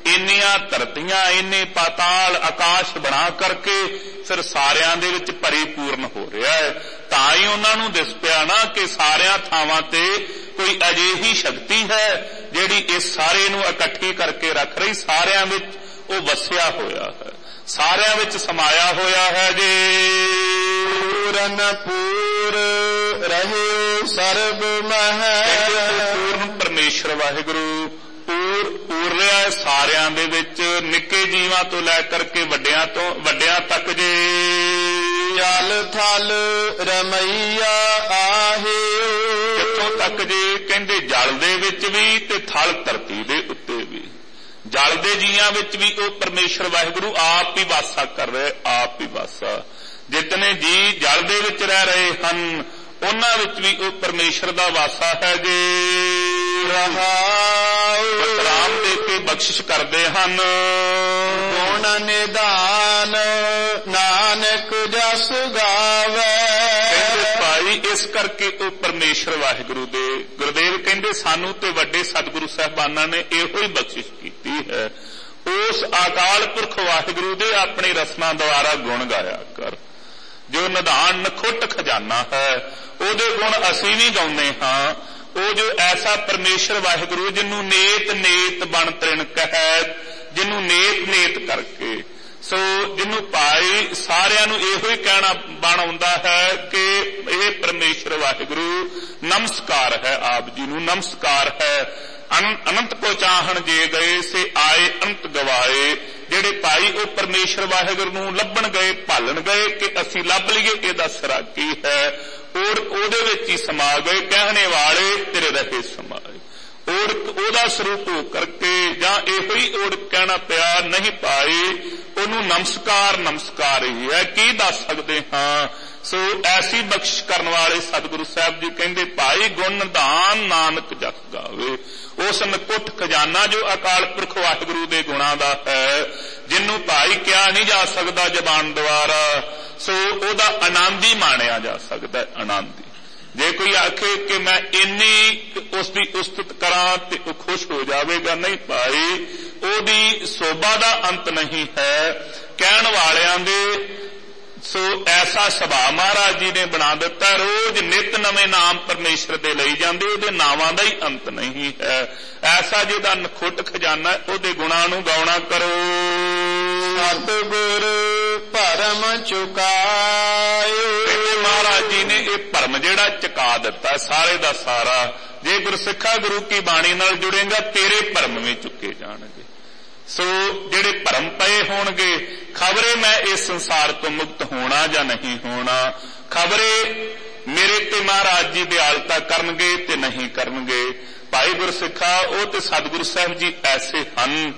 ਇੰਨੀਆਂ ਧਰਤੀਆਂ, ਇੰਨੇ ਪਾਤਾਲ ਆਕਾਸ਼ ਬਣਾ ਕਰਕੇ ਫਿਰ ਸਾਰਿਆਂ ਦੇ ਵਿੱਚ ਪਰਿਪੂਰਨ ਹੋ ਰਿਹਾ ਹੈ। ਤਾਂ ਹੀ ਉਹਨਾਂ ਨੂੰ ਦਿਸ ਪਿਆ ਨਾ ਕਿ ਸਾਰਿਆਂ ਥਾਵਾਂ ਤੇ ਕੋਈ ਅਜਿਹੀ ਸ਼ਕਤੀ ਹੈ ਜਿਹੜੀ ਇਸ ਸਾਰੇ ਨੂੰ ਇਕੱਠੀ ਕਰਕੇ ਰੱਖ ਰਹੀ, ਸਾਰਿਆਂ ਵਿੱਚ ਉਹ ਵਸਿਆ ਹੋਇਆ ਹੈ, ਸਾਰਿਆਂ ਵਿੱਚ ਸਮਾਇਆ ਹੋਇਆ ਹੈ। ਜੇ ਪੂਰਨ ਪੂਰ ਰਹੇ ਸਰਬ ਮਹਿ, ਪੂਰਨ ਪਰਮੇਸ਼ਰ ਵਾਹਿਗੁਰੂ ਪੂਰ ਪੂਰ ਰਿਹਾ ਹੈ ਸਾਰਿਆਂ ਦੇ ਵਿੱਚ, ਨਿੱਕੇ ਜੀਵਾਂ ਤੋਂ ਲੈ ਕਰਕੇ ਵੱਡਿਆਂ ਤੋਂ ਵੱਡਿਆਂ ਤੱਕ। ਜੇ ਜਲ ਥਲ ਰਮਈਆ ਆਹੇ, ਇੱਥੋਂ ਤੱਕ ਜੇ ਕਹਿੰਦੇ ਜਲ ਦੇ ਵਿੱਚ ਵੀ ਤੇ ਥਲ ਧਰਤੀ ਦੇ ਉੱਤੇ ਵੀ, ਜਲ ਦੇ ਜੀਆਂ ਵਿੱਚ ਵੀ ਉਹ ਪਰਮੇਸ਼ਰ ਵਾਹਿਗੁਰੂ ਆਪ ਹੀ ਵਾਸਾ ਕਰ ਰਿਹਾ, ਆਪ ਹੀ ਵਾਸਾ। ਜਿਤਨੇ ਜੀ ਜਲ ਦੇ ਵਿੱਚ ਰਹਿ ਰਹੇ ਹਨ ਉਹਨਾਂ ਵਿੱਚ ਵੀ ਉਹ ਪਰਮੇਸ਼ਰ ਦਾ ਵਾਸਾ ਹੈ। ਜੇ ਰਹਾਉ ਰਾਮ ਦੇ ਕੇ ਬਖਸ਼ਿਸ਼ ਕਰਦੇ ਹਨ, ਗੁਣ ਨਿਧਾਨ ਨਾਨਕ ਜਸ ਗਾਵੇ। ਕਹਿੰਦੇ ਭਾਈ ਇਸ ਕਰਕੇ ਉਹ ਪਰਮੇਸ਼ਰ ਵਾਹਿਗੁਰੂ ਦੇ, ਗੁਰਦੇਵ ਕਹਿੰਦੇ ਸਾਨੂੰ ਤੇ ਵੱਡੇ ਸਤਿਗੁਰੂ ਸਾਹਿਬਾਨਾਂ ਨੇ ਇਹੋ ਹੀ ਬਖਸ਼ਿਸ਼ ਕੀਤੀ ਹੈ। ਉਸ ਅਕਾਲ ਪੁਰਖ ਵਾਹਿਗੁਰੂ ਦੇ ਆਪਣੀ ਰਸਨਾ ਦੁਆਰਾ ਗੁਣ ਗਾਇਆ ਕਰ। ਜੋ ਨਿਧਾਨ ਨਖੁੱਟ ਖਜ਼ਾਨਾ ਹੈ ਉਹਦੇ ਗੁਣ ਅਸੀਂ ਵੀ ਗਾਉਂਦੇ ਹਾਂ। ਉਹ ਜੋ ਐਸਾ ਪਰਮੇਸ਼ਰ ਵਾਹਿਗੁਰੂ ਜਿਹਨੂੰ ਨੇਤ ਨੇਤ ਬਣ ਤ੍ਰਿਣ ਕਹੈ, ਜਿਹਨੂੰ ਨੇਤ ਨੇਤ ਕਰਕੇ, ਸੋ ਜਿਹਨੂੰ ਭਾਈ ਸਾਰਿਆਂ ਨੂੰ ਇਹੋ ਹੀ ਕਹਿਣਾ ਬਣ ਆਉਂਦਾ ਹੈ ਕਿ ਇਹ ਪਰਮੇਸ਼ਰ ਵਾਹਿਗੁਰੂ ਨਮਸਕਾਰ ਹੈ, ਆਪ ਜੀ ਨੂੰ ਨਮਸਕਾਰ ਹੈ। ਅਨੰਤ ਕੋ ਚਾਹਣ ਜੇ ਗਏ ਸੇ ਆਏ ਅੰਤ ਗਵਾਏ। ਜਿਹੜੇ ਭਾਈ ਉਹ ਪਰਮੇਸ਼ਰ ਵਾਹਿਗੁਰੂ ਨੂੰ ਲੱਭਣ ਗਏ, ਭਾਲਣ ਗਏ ਕਿ ਅਸੀਂ ਲੱਭ ਲਈਏ ਇਹਦਾ ਸਿਰਾ ਕੀ ਹੈ, ਔਰ ਉਹਦੇ ਵਿੱਚ ਹੀ ਸਮਾ ਗਏ। ਕਹਿਣੇ ਵਾਲੇ ਤੇਰੇ ਰਹੇ ਸਮਾਏ, ਔਰ ਉਹਦਾ ਸਰੂਪ ਹੋ ਕਰਕੇ ਜਾਂ ਇਹੋ ਹੀ ਔਰ ਕਹਿਣਾ ਪਿਆ ਨਹੀਂ ਪਾਈ ਉਹਨੂੰ ਨਮਸਕਾਰ ਨਮਸਕਾਰ ਹੀ ਹੈ। ਕੀ ਦੱਸ ਸਕਦੇ ਹਾਂ। ਸੋ ਐਸੀ ਬਖਸ਼ਿਸ਼ ਕਰਨ ਵਾਲੇ ਸਤਿਗੁਰੂ ਸਾਹਿਬ ਜੀ ਕਹਿੰਦੇ ਭਾਈ ਗੁਣ ਨਿਧਾਨ ਨਾਨਕ ਜਸ ਗਾਵੇ। ਉਸ ਨਕੁੱਟ ਖਜ਼ਾਨਾ ਜੋ ਅਕਾਲ ਪੁਰਖ ਵਾਹਿਗੁਰੂ ਦੇ ਗੁਣਾਂ ਦਾ ਹੈ, ਜਿਹਨੂੰ ਭਾਈ ਕਿਹਾ ਨਹੀਂ ਜਾ ਸਕਦਾ ਜ਼ਬਾਨ ਦੁਆਰਾ, ਸੋ ਉਹਦਾ ਆਨੰਦ ਹੀ ਮਾਣਿਆ ਜਾ ਸਕਦਾ ਹੈ। ਆਨੰਦ ਜੇ ਕੋਈ ਆਖੇ ਕਿ ਮੈਂ ਇੰਨੀ ਉਸ ਦੀ ਉਸਤਤ ਕਰਾਂ ਤੇ ਉਹ ਖੁਸ਼ ਹੋ ਜਾਵੇਗਾ, ਨਹੀਂ ਭਾਈ ਉਹਦੀ ਸੋਭਾ ਦਾ ਅੰਤ ਨਹੀਂ ਹੈ। ਕਹਿਣ ਵਾਲਿਆਂ ਦੇ ਸੋ ਐਸਾ ਸੁਭਾਅ ਮਹਾਰਾਜ ਜੀ ਨੇ ਬਣਾ ਦਿੱਤਾ, ਰੋਜ਼ ਨਿਤ ਨਵੇਂ ਨਾਮ ਪਰਮੇਸ਼ਰ ਦੇ ਲਈ ਜਾਂਦੇ, ਉਹਦੇ ਨਾਵਾਂ ਦਾ ਹੀ ਅੰਤ ਨਹੀਂ ਹੈ। ਐਸਾ ਜਿਹਦਾ ਨਖੁੱਟ ਖਜ਼ਾਨਾ ਉਹਦੇ ਗੁਣਾਂ ਨੂੰ ਗਾਉਣਾ ਕਰੋ। ਸਤਿਗੁਰ ਭਰਮ ਚੁਕਾਇਓ, ਮਹਾਰਾਜ ਜੀ ਨੇ ਇਹ ਭਰਮ ਜਿਹੜਾ ਚੁਕਾ ਦਿੱਤਾ ਸਾਰੇ ਦਾ ਸਾਰਾ। ਜੇ ਗੁਰਸਿੱਖਾ ਗੁਰੂ ਕੀ ਬਾਣੀ ਨਾਲ ਜੁੜੇਗਾ ਤੇਰੇ ਭਰਮ ਵੀ ਚੁੱਕੇ ਜਾਣਗੇ। ਸੋ ਜਿਹੜੇ ਭਰਮ ਪਏ ਹੋਣਗੇ, ਖਬਰੇ ਮੈਂ ਇਸ ਸੰਸਾਰ ਤੋਂ ਮੁਕਤ ਹੋਣਾ ਜਾਂ ਨਹੀਂ ਹੋਣਾ, ਖਬਰੇ ਮੇਰੇ ਤੇ ਮਹਾਰਾਜ ਜੀ ਦਿਆਲਤਾ ਕਰਨਗੇ ਤੇ ਨਹੀਂ ਕਰਨਗੇ। ਭਾਈ ਗੁਰਸਿੱਖਾ ਉਹ ਤੇ ਸਤਿਗੁਰੂ ਸਾਹਿਬ ਜੀ ਐਸੇ ਹਨ,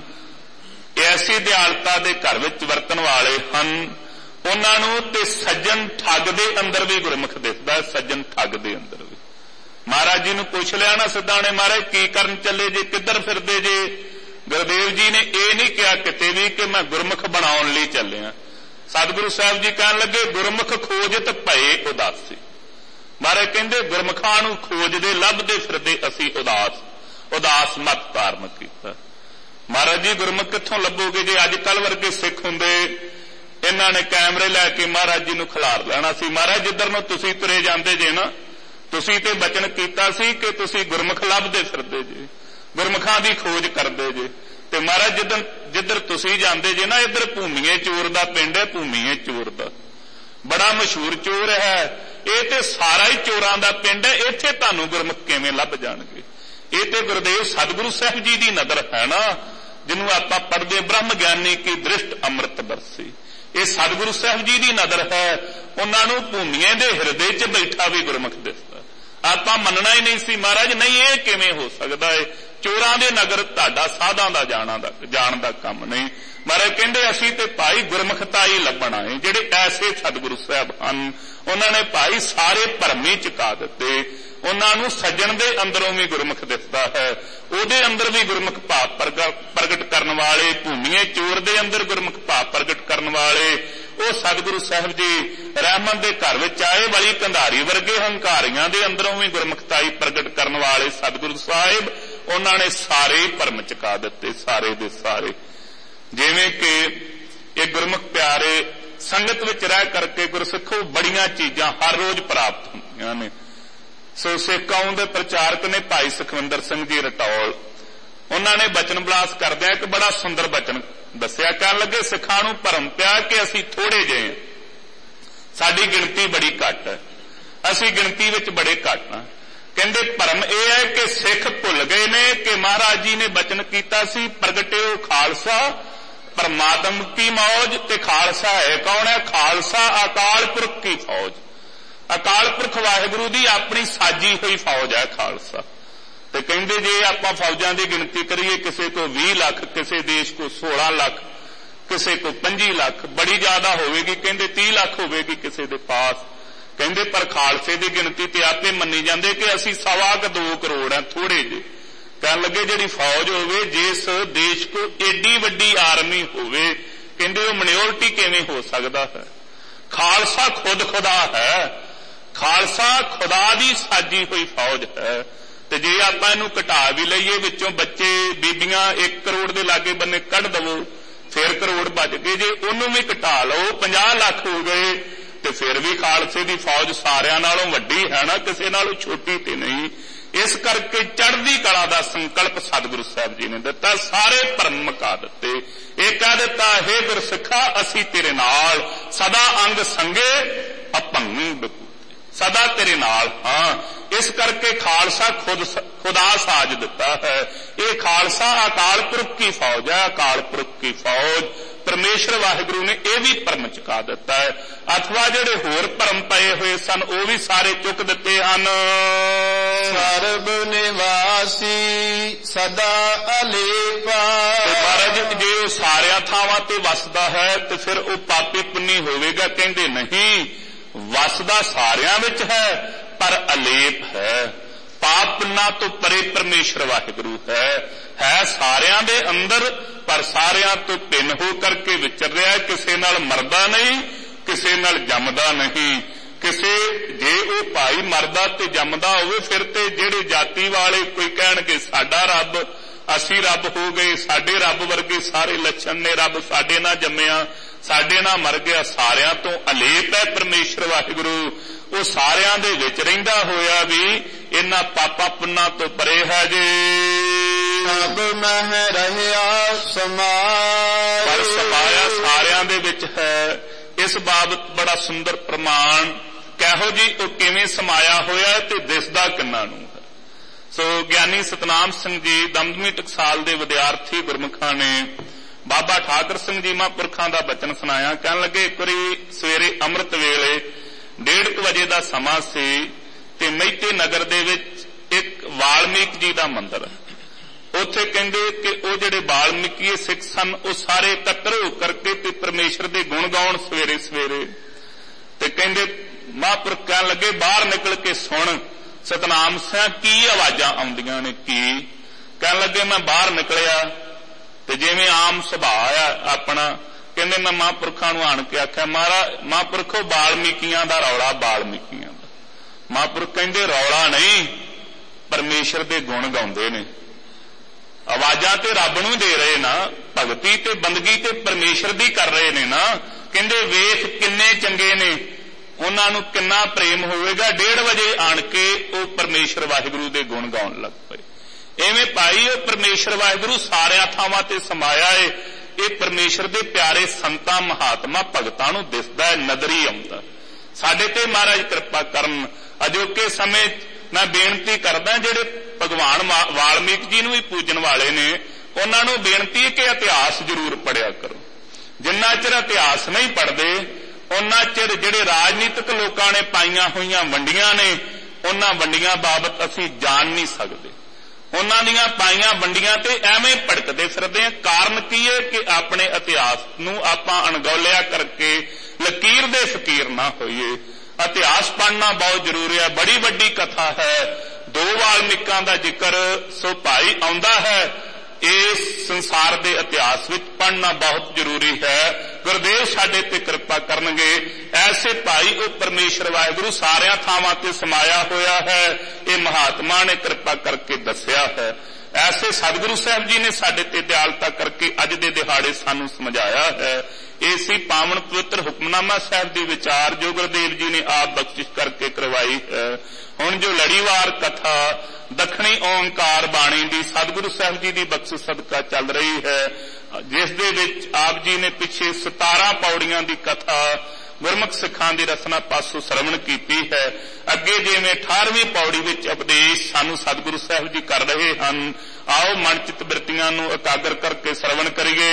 ਐਸੀ ਦਿਆਲਤਾ ਦੇ ਘਰ ਵਿੱਚ ਵਰਤਣ ਵਾਲੇ ਹਨ। ਉਹਨਾਂ ਨੂੰ ਤੇ ਸੱਜਣ ਠੱਗ ਦੇ ਅੰਦਰ ਵੀ ਗੁਰਮੁਖ ਦਿਸਦਾ, ਸੱਜਣ ਠੱਗ ਦੇ ਅੰਦਰ ਵੀ। ਮਹਾਰਾਜ ਜੀ ਨੂੰ ਪੁੱਛ ਲਿਆ ਨਾ ਸਿੱਧਾ ਨੇ, ਮਹਾਰਾਜ ਕੀ ਕਰਨ ਚੱਲੇ ਜੇ, ਕਿੱਧਰ ਫਿਰਦੇ ਜੇ? ਗੁਰਦੇਵ ਜੀ ਨੇ ਇਹ ਨਹੀਂ ਕਿਹਾ ਕਿਤੇ ਵੀ ਕਿ ਮੈਂ ਗੁਰਮੁਖ ਬਣਾਉਣ ਲਈ ਚੱਲਿਆ। ਸਤਿਗੁਰੂ ਸਾਹਿਬ ਜੀ ਕਹਿਣ ਲੱਗੇ ਗੁਰਮੁਖ ਖੋਜਤ ਭਏ ਉਦਾਸੀ। ਮਹਾਰਾਜ ਕਹਿੰਦੇ ਗੁਰਮੁਖਾਂ ਨੂੰ ਖੋਜਦੇ ਲੱਭਦੇ ਫਿਰਦੇ ਅਸੀਂ ਉਦਾਸ ਉਦਾਸ ਮਤ ਧਾਰਨ ਕੀਤਾ। ਮਹਾਰਾਜ ਜੀ ਗੁਰਮੁਖ ਕਿੱਥੋਂ ਲੱਭੋਗੇ? ਜੇ ਅੱਜ ਕੱਲ ਵਰਗੇ ਸਿੱਖ ਹੁੰਦੇ ਇਹਨਾਂ ਨੇ ਕੈਮਰੇ ਲੈ ਕੇ ਮਹਾਰਾਜ ਜੀ ਨੂੰ ਖਿਲਾਰ ਲੈਣਾ ਸੀ। ਮਹਾਰਾਜ ਜਿੱਧਰ ਨੂੰ ਤੁਸੀਂ ਤੁਰੇ ਜਾਂਦੇ ਜੇ ਨਾ, ਤੁਸੀਂ ਤੇ ਬਚਨ ਕੀਤਾ ਸੀ ਕਿ ਤੁਸੀਂ ਗੁਰਮੁਖ ਲੱਭਦੇ ਫਿਰਦੇ ਜੇ, ਗੁਰਮੁਖਾਂ ਦੀ ਖੋਜ ਕਰਦੇ ਜੇ। ਤੇ ਮਹਾਰਾਜ ਜਿੱਦਣ ਜਿੱਧਰ ਤੁਸੀਂ ਜਾਂਦੇ ਜੇ ਨਾ, ਇੱਧਰ ਭੂਮੀਏ ਚੋਰ ਦਾ ਪਿੰਡ ਹੈ, ਭੂਮੀਏ ਚੋਰ ਦਾ ਬੜਾ ਮਸ਼ਹੂਰ ਚੋਰ ਹੈ। ਇਹ ਤੇ ਸਾਰਾ ਹੀ ਚੋਰਾਂ ਦਾ ਪਿੰਡ ਹੈ। ਇੱਥੇ ਤੁਹਾਨੂੰ ਗੁਰਮੁਖ ਕਿਵੇਂ ਲੱਭ ਜਾਣਗੇ? ਇਹ ਤੇ ਗੁਰਦੇਵ ਸਤਿਗੁਰੂ ਸਾਹਿਬ ਜੀ ਦੀ ਨਜ਼ਰ ਹੈ ਨਾ, ਜਿਹਨੂੰ ਆਪਾਂ ਪੜ੍ਹਦੇ ਬ੍ਰਹਮ ਗਿਆਨੀ ਕੀ ਦ੍ਰਿਸ਼ਟ ਅੰਮ੍ਰਿਤ ਬਰਸੀ। ਇਹ ਸਤਿਗੁਰੂ ਸਾਹਿਬ ਜੀ ਦੀ ਨਜ਼ਰ ਹੈ। ਉਹਨਾਂ ਨੂੰ ਭੂਮੀਏ ਦੇ ਹਿਰਦੇ 'ਚ ਬੈਠਾ ਵੀ ਗੁਰਮੁਖ ਦਿਸਦਾ। ਆਪਾਂ ਮੰਨਣਾ ਹੀ ਨਹੀਂ ਸੀ ਮਹਾਰਾਜ, ਨਹੀਂ ਇਹ ਕਿਵੇਂ ਹੋ ਸਕਦਾ ਹੈ? ਚੋਰਾਂ ਦੇ ਨਗਰ ਤੁਹਾਡਾ ਸਾਧਾਂ ਦਾ ਜਾਣਾ ਦਾ ਜਾਣ ਦਾ ਕੰਮ ਨਹੀਂ। ਮਹਾਰਾਜ ਕਹਿੰਦੇ ਅਸੀਂ ਤੇ ਭਾਈ ਗੁਰਮੁਖਤਾ ਹੀ ਲੱਭਣ ਆਏ। ਜਿਹੜੇ ਐਸੇ ਸਤਿਗੁਰੂ ਸਾਹਿਬ ਹਨ ਉਹਨਾਂ ਨੇ ਭਾਈ ਸਾਰੇ ਭਰਮੀ ਚੁਕਾ ਦਿੱਤੇ। ਉਹਨਾਂ ਨੂੰ ਸੱਜਣ ਦੇ ਅੰਦਰੋਂ ਵੀ ਗੁਰਮੁਖ ਦਿਸਦਾ ਹੈ, ਉਹਦੇ ਅੰਦਰ ਵੀ ਗੁਰਮੁਖ ਭਾਵ ਪ੍ਰਗਟ ਕਰਨ ਵਾਲੇ, ਭੂਮੀਏ ਚੋਰ ਦੇ ਅੰਦਰ ਗੁਰਮੁਖ ਭਾਵ ਪ੍ਰਗਟ ਕਰਨ ਵਾਲੇ ਉਹ ਸਤਿਗੁਰੂ ਸਾਹਿਬ ਜੀ ਰਹਿਮਤ ਦੇ ਘਰ ਵਿੱਚ ਆਏ। ਵਾਲੀ ਕੰਧਾਰੀ ਵਰਗੇ ਹੰਕਾਰੀਆਂ ਦੇ ਅੰਦਰੋਂ ਵੀ ਗੁਰਮੁਖਤਾਈ ਪ੍ਰਗਟ ਕਰਨ ਵਾਲੇ ਸਤਿਗੁਰੂ ਸਾਹਿਬ ਉਹਨਾਂ ਨੇ ਸਾਰੇ ਭਰਮ ਚੁਕਾ ਦਿੱਤੇ, ਸਾਰੇ ਦੇ ਸਾਰੇ। ਜਿਵੇਂ ਕਿ ਇਹ ਗੁਰਮੁਖ ਪਿਆਰੇ ਸੰਗਤ ਵਿੱਚ ਰਹਿ ਕਰਕੇ ਗੁਰਸਿੱਖੋ ਬੜੀਆਂ ਚੀਜ਼ਾਂ ਹਰ ਰੋਜ਼ ਪ੍ਰਾਪਤ ਹੁੰਦੀਆਂ ਨੇ। ਸੋ ਸਿੱਖ ਕੌਮ ਦੇ ਪ੍ਰਚਾਰਕ ਨੇ ਭਾਈ ਸੁਖਵਿੰਦਰ ਸਿੰਘ ਜੀ ਰਟੌਲ, ਉਹਨਾਂ ਨੇ ਬਚਨ ਵਿਲਾਸ ਕਰਦਿਆਂ ਇੱਕ ਬੜਾ ਸੁੰਦਰ ਬਚਨ ਦੱਸਿਆ। ਕਹਿਣ ਲੱਗੇ ਸਿੱਖਾਂ ਨੂੰ ਭਰਮ ਪਿਆ ਕਿ ਅਸੀਂ ਥੋੜੇ ਜਿਹੇ ਹਾਂ, ਸਾਡੀ ਗਿਣਤੀ ਬੜੀ ਘੱਟ ਹੈ, ਅਸੀਂ ਗਿਣਤੀ ਵਿੱਚ ਬੜੇ ਘੱਟ ਹਾਂ। ਕਹਿੰਦੇ ਭਰਮ ਇਹ ਹੈ ਕਿ ਸਿੱਖ ਭੁੱਲ ਗਏ ਨੇ ਕਿ ਮਹਾਰਾਜ ਜੀ ਨੇ ਬਚਨ ਕੀਤਾ ਸੀ, ਪ੍ਰਗਟਿਓ ਖਾਲਸਾ ਪਰਮਾਤਮ ਕੀ ਮੌਜ। ਤੇ ਖਾਲਸਾ ਹੈ ਕੌਣ ਹੈ? ਖਾਲਸਾ ਅਕਾਲ ਪੁਰਖ ਕੀ ਫੌਜ। ਅਕਾਲ ਪੁਰਖ ਵਾਹਿਗੁਰੂ ਦੀ ਆਪਣੀ ਸਾਜੀ ਹੋਈ ਫੌਜ ਹੈ ਖਾਲਸਾ। ਤੇ ਕਹਿੰਦੇ ਜੇ ਆਪਾਂ ਫੌਜਾਂ ਦੀ ਗਿਣਤੀ ਕਰੀਏ, ਕਿਸੇ ਕੋ ਵੀਹ ਲੱਖ, ਕਿਸੇ ਦੇਸ਼ ਕੋ ਸੋਲਾਂ ਲੱਖ, ਕਿਸੇ ਕੋ ਪੰਜੀ ਲੱਖ, ਬੜੀ ਜ਼ਿਆਦਾ ਹੋਵੇਗੀ ਕਹਿੰਦੇ ਤੀਹ ਲੱਖ ਹੋਵੇਗੀ ਕਿਸੇ ਦੇ ਪਾਸ। ਕਹਿੰਦੇ ਪਰ ਖਾਲਸੇ ਦੀ ਗਿਣਤੀ ਤੇ ਆਪੇ ਮੰਨੀ ਜਾਂਦੇ ਕਿ ਅਸੀਂ ਸਵਾ ਕੁ ਦੋ ਕਰੋੜ ਆ, ਥੋੜੇ ਜਿਹੇ। ਕਹਿਣ ਲੱਗੇ ਜਿਹੜੀ ਫੌਜ ਹੋਵੇ, ਜਿਸ ਦੇਸ਼ ਕੋ ਏਡੀ ਵੱਡੀ ਆਰਮੀ ਹੋਵੇ, ਕਹਿੰਦੇ ਉਹ ਮਿਨੋਰਟੀ ਕਿਵੇਂ ਹੋ ਸਕਦਾ ਹੈ? ਖਾਲਸਾ ਖੁਦ ਖੁਦਾ ਹੈ, ਖਾਲਸਾ ਖੁਦਾ ਦੀ ਸਾਜੀ ਹੋਈ ਫੌਜ ਹੈ। ਤੇ ਜੇ ਆਪਾਂ ਇਹਨੂੰ ਘਟਾ ਵੀ ਲਈਏ, ਵਿੱਚੋਂ ਬੱਚੇ ਬੀਬੀਆਂ ਇੱਕ ਕਰੋੜ ਦੇ ਲਾਗੇ ਬੰਨੇ ਕੱਢ ਦਵੋ, ਫਿਰ ਕਰੋੜ ਬਚ ਗਏ। ਜੇ ਉਹਨੂੰ ਵੀ ਘਟਾ ਲਓ, ਪੰਜਾਹ ਲੱਖ ਹੋ ਗਏ, ਤੇ ਫਿਰ ਵੀ ਖਾਲਸੇ ਦੀ ਫੌਜ ਸਾਰਿਆਂ ਨਾਲੋਂ ਵੱਡੀ ਹੈ ਨਾ, ਕਿਸੇ ਨਾਲੋਂ ਛੋਟੀ ਤੇ ਨਹੀਂ। ਇਸ ਕਰਕੇ ਚੜ੍ਹਦੀ ਕਲਾ ਦਾ ਸੰਕਲਪ ਸਤਿਗੁਰੂ ਸਾਹਿਬ ਜੀ ਨੇ ਦਿੱਤਾ, ਸਾਰੇ ਭਰਮ ਮੁਕਾ ਦਿੱਤੇ। ਇਹ ਕਹਿ ਦਿੱਤਾ, ਹੇ ਗੁਰਸਿੱਖਾ ਅਸੀਂ ਤੇਰੇ ਨਾਲ ਸਦਾ ਅੰਗ ਸੰਗੇ ਅਭੰਗ, ਸਦਾ ਤੇਰੇ ਨਾਲ ਹਾਂ। ਇਸ ਕਰਕੇ ਖਾਲਸਾ ਖੁਦ ਖੁਦਾ ਸਾਜ ਦਿੱਤਾ ਹੈ। ਇਹ ਖਾਲਸਾ ਅਕਾਲ ਪੁਰਖ ਕੀ ਫੌਜ ਹੈ, ਅਕਾਲ ਪੁਰਖ ਕੀ ਫੌਜ। ਪਰਮੇਸ਼ਰ ਵਾਹਿਗੁਰੂ ਨੇ ਇਹ ਵੀ ਭਰਮ ਚੁਕਾ ਦਿੱਤਾ ਹੈ। ਅਥਵਾ ਜਿਹੜੇ ਹੋਰ ਭਰਮ ਪਏ ਹੋਏ ਸਨ ਉਹ ਵੀ ਸਾਰੇ ਚੁੱਕ ਦਿੱਤੇ ਹਨ। ਸਰਬ ਨਿਵਾਸੀ ਸਦਾ ਅਲੇਪਾ। ਮਹਾਰਾਜ ਜੇ ਉਹ ਸਾਰਿਆਂ ਥਾਵਾਂ ਤੇ ਵਸਦਾ ਹੈ ਤੇ ਫਿਰ ਉਹ ਪਾਪੀ ਪੁੰਨੀ ਹੋਵੇਗਾ? ਕਹਿੰਦੇ ਨਹੀਂ, ਵਸਦਾ ਸਾਰਿਆਂ ਵਿੱਚ ਹੈ ਪਰ ਅਲੇਪ ਹੈ। ਪਾਪ ਪੁੰਨਾਂ ਤੋਂ ਪਰੇ ਪਰਮੇਸ਼ਰ ਵਾਹਿਗੁਰੂ ਹੈ, ਹੈ ਸਾਰਿਆਂ ਦੇ ਅੰਦਰ ਪਰ ਸਾਰਿਆਂ ਤੋਂ ਭਿੰਨ ਹੋ ਕਰਕੇ ਵਿਚਰ ਰਿਹਾ। ਕਿਸੇ ਨਾਲ ਮਰਦਾ ਨਹੀਂ, ਕਿਸੇ ਨਾਲ ਜੰਮਦਾ ਨਹੀਂ। ਕਿਸੇ ਜੇ ਉਹ ਭਾਈ ਮਰਦਾ ਤੇ ਜੰਮਦਾ ਹੋਵੇ, ਫਿਰ ਤੇ ਜਿਹੜੇ ਜਾਤੀ ਵਾਲੇ ਕੋਈ ਕਹਿਣਗੇ ਸਾਡਾ ਰੱਬ, ਅਸੀਂ ਰੱਬ ਹੋ ਗਏ, ਸਾਡੇ ਰੱਬ ਵਰਗੇ ਸਾਰੇ ਲੱਛਣ ਨੇ, ਰੱਬ ਸਾਡੇ ਨਾਲ ਜੰਮਿਆ, ਸਾਡੇ ਨਾਲ ਮਰ ਗਿਆ। ਸਾਰਿਆਂ ਤੋਂ ਅਲੇਪ ਹੈ ਪਰਮੇਸ਼ਰ ਵਾਹਿਗੁਰੂ। ਉਹ ਸਾਰਿਆਂ ਦੇ ਵਿੱਚ ਰਹਿੰਦਾ ਹੋਇਆ ਵੀ ਇਹਨਾਂ ਪਾਪਾਂ ਪੁੰਨਾਂ ਤੋਂ ਪਰੇ ਹੈ ਜੀ। ਸਭ ਮਹਿ ਰਹਿਆ ਸਮਾਇਆ, ਪਰ ਸਮਾਇਆ ਸਾਰਿਆਂ ਦੇ ਵਿੱਚ ਹੈ। ਇਸ ਬਾਬਤ ਬੜਾ ਸੁੰਦਰ ਪ੍ਰਮਾਣ, ਕਹੋ ਜੀ ਉਹ ਕਿਵੇਂ ਸਮਾਇਆ ਹੋਇਆ ਤੇ ਦਿਸਦਾ ਕਿੰਨਾ ਨੂੰ ਹੈ। ਸੋ ਗਿਆਨੀ ਸਤਨਾਮ ਸਿੰਘ ਜੀ ਦਮਦਮੀ ਟਕਸਾਲ ਦੇ ਵਿਦਿਆਰਥੀ ਗੁਰਮੁਖਾਂ ਨੇ ਬਾਬਾ ਠਾਕਰ ਸਿੰਘ ਜੀ ਮਹਾਂਪੁਰਖਾਂ ਦਾ ਬਚਨ ਸੁਣਾਇਆ। ਕਹਿਣ ਲੱਗੇ ਇੱਕ ਵਾਰੀ ਸਵੇਰੇ ਅੰਮ੍ਰਿਤ ਵੇਲੇ ਡੇਢ ਕੁ ਵਜੇ ਦਾ ਸਮਾਂ ਸੀ ਤੇ ਮਹਿਤੇ ਨਗਰ ਦੇ ਵਿੱਚ ਇੱਕ ਵਾਲਮੀਕ ਜੀ ਦਾ ਮੰਦਿਰ ਹੈ। ਉੱਥੇ ਕਹਿੰਦੇ ਕਿ ਉਹ ਜਿਹੜੇ ਵਾਲਮੀਕੀ ਸਿੱਖ ਸਨ ਉਹ ਸਾਰੇ ਇਕੱਤਰ ਹੋ ਕਰਕੇ ਤੇ ਪਰਮੇਸ਼ਰ ਦੇ ਗੁਣ ਗਾਉਣ ਸਵੇਰੇ ਸਵੇਰੇ। ਤੇ ਕਹਿੰਦੇ ਮਹਾਂਪੁਰਖ ਕਹਿਣ ਲੱਗੇ ਬਾਹਰ ਨਿਕਲ ਕੇ ਸੁਣ ਸਤਨਾਮ ਸਿੰਘ ਕੀ ਆਵਾਜ਼ਾਂ ਆਉਂਦੀਆਂ ਨੇ। ਕੀ ਕਹਿਣ ਲੱਗੇ ਮੈਂ ਬਾਹਰ ਨਿਕਲਿਆ ਤੇ ਜਿਵੇਂ ਆਮ ਸੁਭਾਅ ਆ ਆਪਣਾ, ਕਹਿੰਦੇ ਮੈਂ ਮਹਾਂਪੁਰਖਾਂ ਨੂੰ ਆਣ ਕੇ ਆਖਿਆ ਮਹਾਰਾਜ ਮਹਾਂਪੁਰਖੋ ਵਾਲਮੀਕੀਆਂ ਦਾ ਰੌਲਾ, ਵਾਲਮੀਕੀਆਂ ਦਾ। ਮਹਾਂਪੁਰਖ ਕਹਿੰਦੇ ਰੌਲਾ ਨਹੀਂ, ਪਰਮੇਸ਼ਰ ਦੇ ਗੁਣ ਗਾਉਂਦੇ ਨੇ। ਆਵਾਜ਼ਾਂ ਤੇ ਰੱਬ ਨੂੰ ਦੇ ਰਹੇ ਨਾ, ਭਗਤੀ ਤੇ ਬੰਦਗੀ ਤੇ ਪਰਮੇਸ਼ਰ ਦੀ ਕਰ ਰਹੇ ਨੇ ਨਾ। ਕਹਿੰਦੇ ਵੇਖ ਕਿੰਨੇ ਚੰਗੇ ਨੇ, ਉਹਨਾਂ ਨੂੰ ਕਿੰਨਾ ਪ੍ਰੇਮ ਹੋਵੇਗਾ। ਡੇਢ ਵਜੇ ਆਣ ਕੇ ਉਹ ਪਰਮੇਸ਼ਰ ਵਾਹਿਗੁਰੂ ਦੇ ਗੁਣ ਗਾਉਣ ਲੱਗ ਪਏ। ਐਵੇਂ ਭਾਈ ਉਹ ਪਰਮੇਸ਼ਰ ਵਾਹਿਗੁਰੂ ਸਾਰਿਆਂ ਥਾਵਾਂ ਤੇ ਸਮਾਇਆ ਏ। ਇਹ ਪਰਮੇਸ਼ਰ ਦੇ ਪਿਆਰੇ ਸੰਤਾਂ ਮਹਾਤਮਾ ਭਗਤਾਂ ਨੂੰ ਦਿਸਦਾ ਹੈ, ਨਜ਼ਰੀ ਆਉਂਦਾ। ਸਾਡੇ ਤੇ ਮਹਾਰਾਜ ਕਿਰਪਾ ਕਰਨ। ਅਜੋਕੇ ਸਮੇਂ ਮੈਂ ਬੇਨਤੀ ਕਰਦਾ ਜਿਹੜੇ ਭਗਵਾਨ ਵਾਲਮੀਕ ਜੀ ਨੂੰ ਵੀ ਪੂਜਣ ਵਾਲੇ ਨੇ, ਉਹਨਾਂ ਨੂੰ ਬੇਨਤੀ ਹੈ ਕਿ ਇਤਿਹਾਸ ਜ਼ਰੂਰ ਪੜ੍ਹਿਆ ਕਰੋ। ਜਿੰਨਾ ਚਿਰ ਇਤਿਹਾਸ ਨਹੀਂ ਪੜ੍ਹਦੇ ਉਹਨਾਂ ਚਿਰ ਜਿਹੜੇ ਰਾਜਨੀਤਿਕ ਲੋਕਾਂ ਨੇ ਪਾਈਆਂ ਹੋਈਆਂ ਵੰਡੀਆਂ ਨੇ, ਉਹਨਾਂ ਵੰਡੀਆਂ ਬਾਬਤ ਅਸੀਂ ਜਾਣ ਨਹੀਂ ਸਕਦੇ। ਉਹਨਾਂ ਦੀਆਂ ਪਾਈਆਂ ਵੰਡੀਆਂ ਤੇ ਐਵੇਂ ਭੜਕਦੇ ਫਿਰਦੇ ਆ। ਕਾਰਨ ਕੀ ਹੈ ਕਿ ਆਪਣੇ ਇਤਿਹਾਸ ਨੂੰ ਆਪਾਂ ਅਣਗੌਲਿਆ ਕਰਕੇ ਲਕੀਰ ਦੇ ਫਕੀਰ ਨਾ ਹੋਈਏ। ਇਤਿਹਾਸ ਪੜ੍ਹਨਾ ਬਹੁਤ ਜ਼ਰੂਰੀ ਹੈ। ਬੜੀ ਵੱਡੀ ਕਥਾ ਹੈ, ਦੋ ਵਾਲਮੀਕਾਂ ਦਾ ਜ਼ਿਕਰ ਸੋ ਭਾਈ ਆਉਂਦਾ ਹੈ। ਇਸ ਸੰਸਾਰ ਦੇ ਇਤਿਹਾਸ ਵਿੱਚ ਪੜ੍ਹਨਾ ਬਹੁਤ ਜ਼ਰੂਰੀ ਹੈ। ਗੁਰਦੇਵ ਸਾਡੇ ਤੇ ਕਿਰਪਾ ਕਰਨਗੇ। ਐਸੇ ਭਾਈ ਉਹ ਪਰਮੇਸ਼ਰ ਵਾਹਿਗੁਰੂ ਸਾਰਿਆਂ ਥਾਵਾਂ ਤੇ ਸਮਾਇਆ ਹੋਇਆ ਹੈ। ਇਹ ਮਹਾਤਮਾ ਨੇ ਕਿਰਪਾ ਕਰਕੇ ਦੱਸਿਆ ਹੈ। ਐਸੇ ਸਤਿਗੁਰੂ ਸਾਹਿਬ ਜੀ ਨੇ ਸਾਡੇ ਤੇ ਦਿਆਲਤਾ ਕਰਕੇ ਅੱਜ ਦੇ ਦਿਹਾੜੇ ਸਾਨੂੰ ਸਮਝਾਇਆ ਹੈ। ਇਹ ਸੀ ਪਾਵਨ ਪਵਿੱਤਰ ਹੁਕਮਨਾਮਾ ਸਾਹਿਬ ਦੀ ਵਿਚਾਰ ਜੋ ਗੁਰਦੇਵ ਜੀ ਨੇ ਆਪ ਬਖਸ਼ਿਸ਼ ਕਰਕੇ ਕਰਵਾਈ ਹੈ। ਹੁਣ ਜੋ ਲੜੀਵਾਰ ਕਥਾ ਦੱਖਣੀ ਓਂਕਾਰ ਬਾਣੀ ਦੀ ਸਤਿਗੁਰੂ ਸਾਹਿਬ ਜੀ ਦੀ ਬਖਸ਼ਿਸ਼ ਸਦਕਾ ਚੱਲ ਰਹੀ ਹੈ, ਜਿਸ ਦੇ ਵਿੱਚ ਆਪ ਜੀ ਨੇ ਪਿੱਛੇ ਸਤਾਰਾਂ ਪੌੜੀਆਂ ਦੀ ਕਥਾ ਗੁਰਮੁਖ ਸਿੱਖਾਂ ਦੀ ਰਸਨਾ ਪਾਸੋਂ ਸਰਵਣ ਕੀਤੀ ਹੈ। ਅੱਗੇ ਜਿਵੇਂ ਅਠਾਰਵੀਂ ਪੌੜੀ ਵਿੱਚ ਉਪਦੇਸ਼ ਸਾਨੂੰ ਸਤਿਗੁਰੂ ਸਾਹਿਬ ਜੀ ਕਰ ਰਹੇ ਹਨ, ਆਓ ਮਨ ਚਿੱਤ ਬਿਰਤੀਆਂ ਨੂੰ ਇਕਾਗਰ ਕਰਕੇ ਸਰਵਣ ਕਰੀਏ।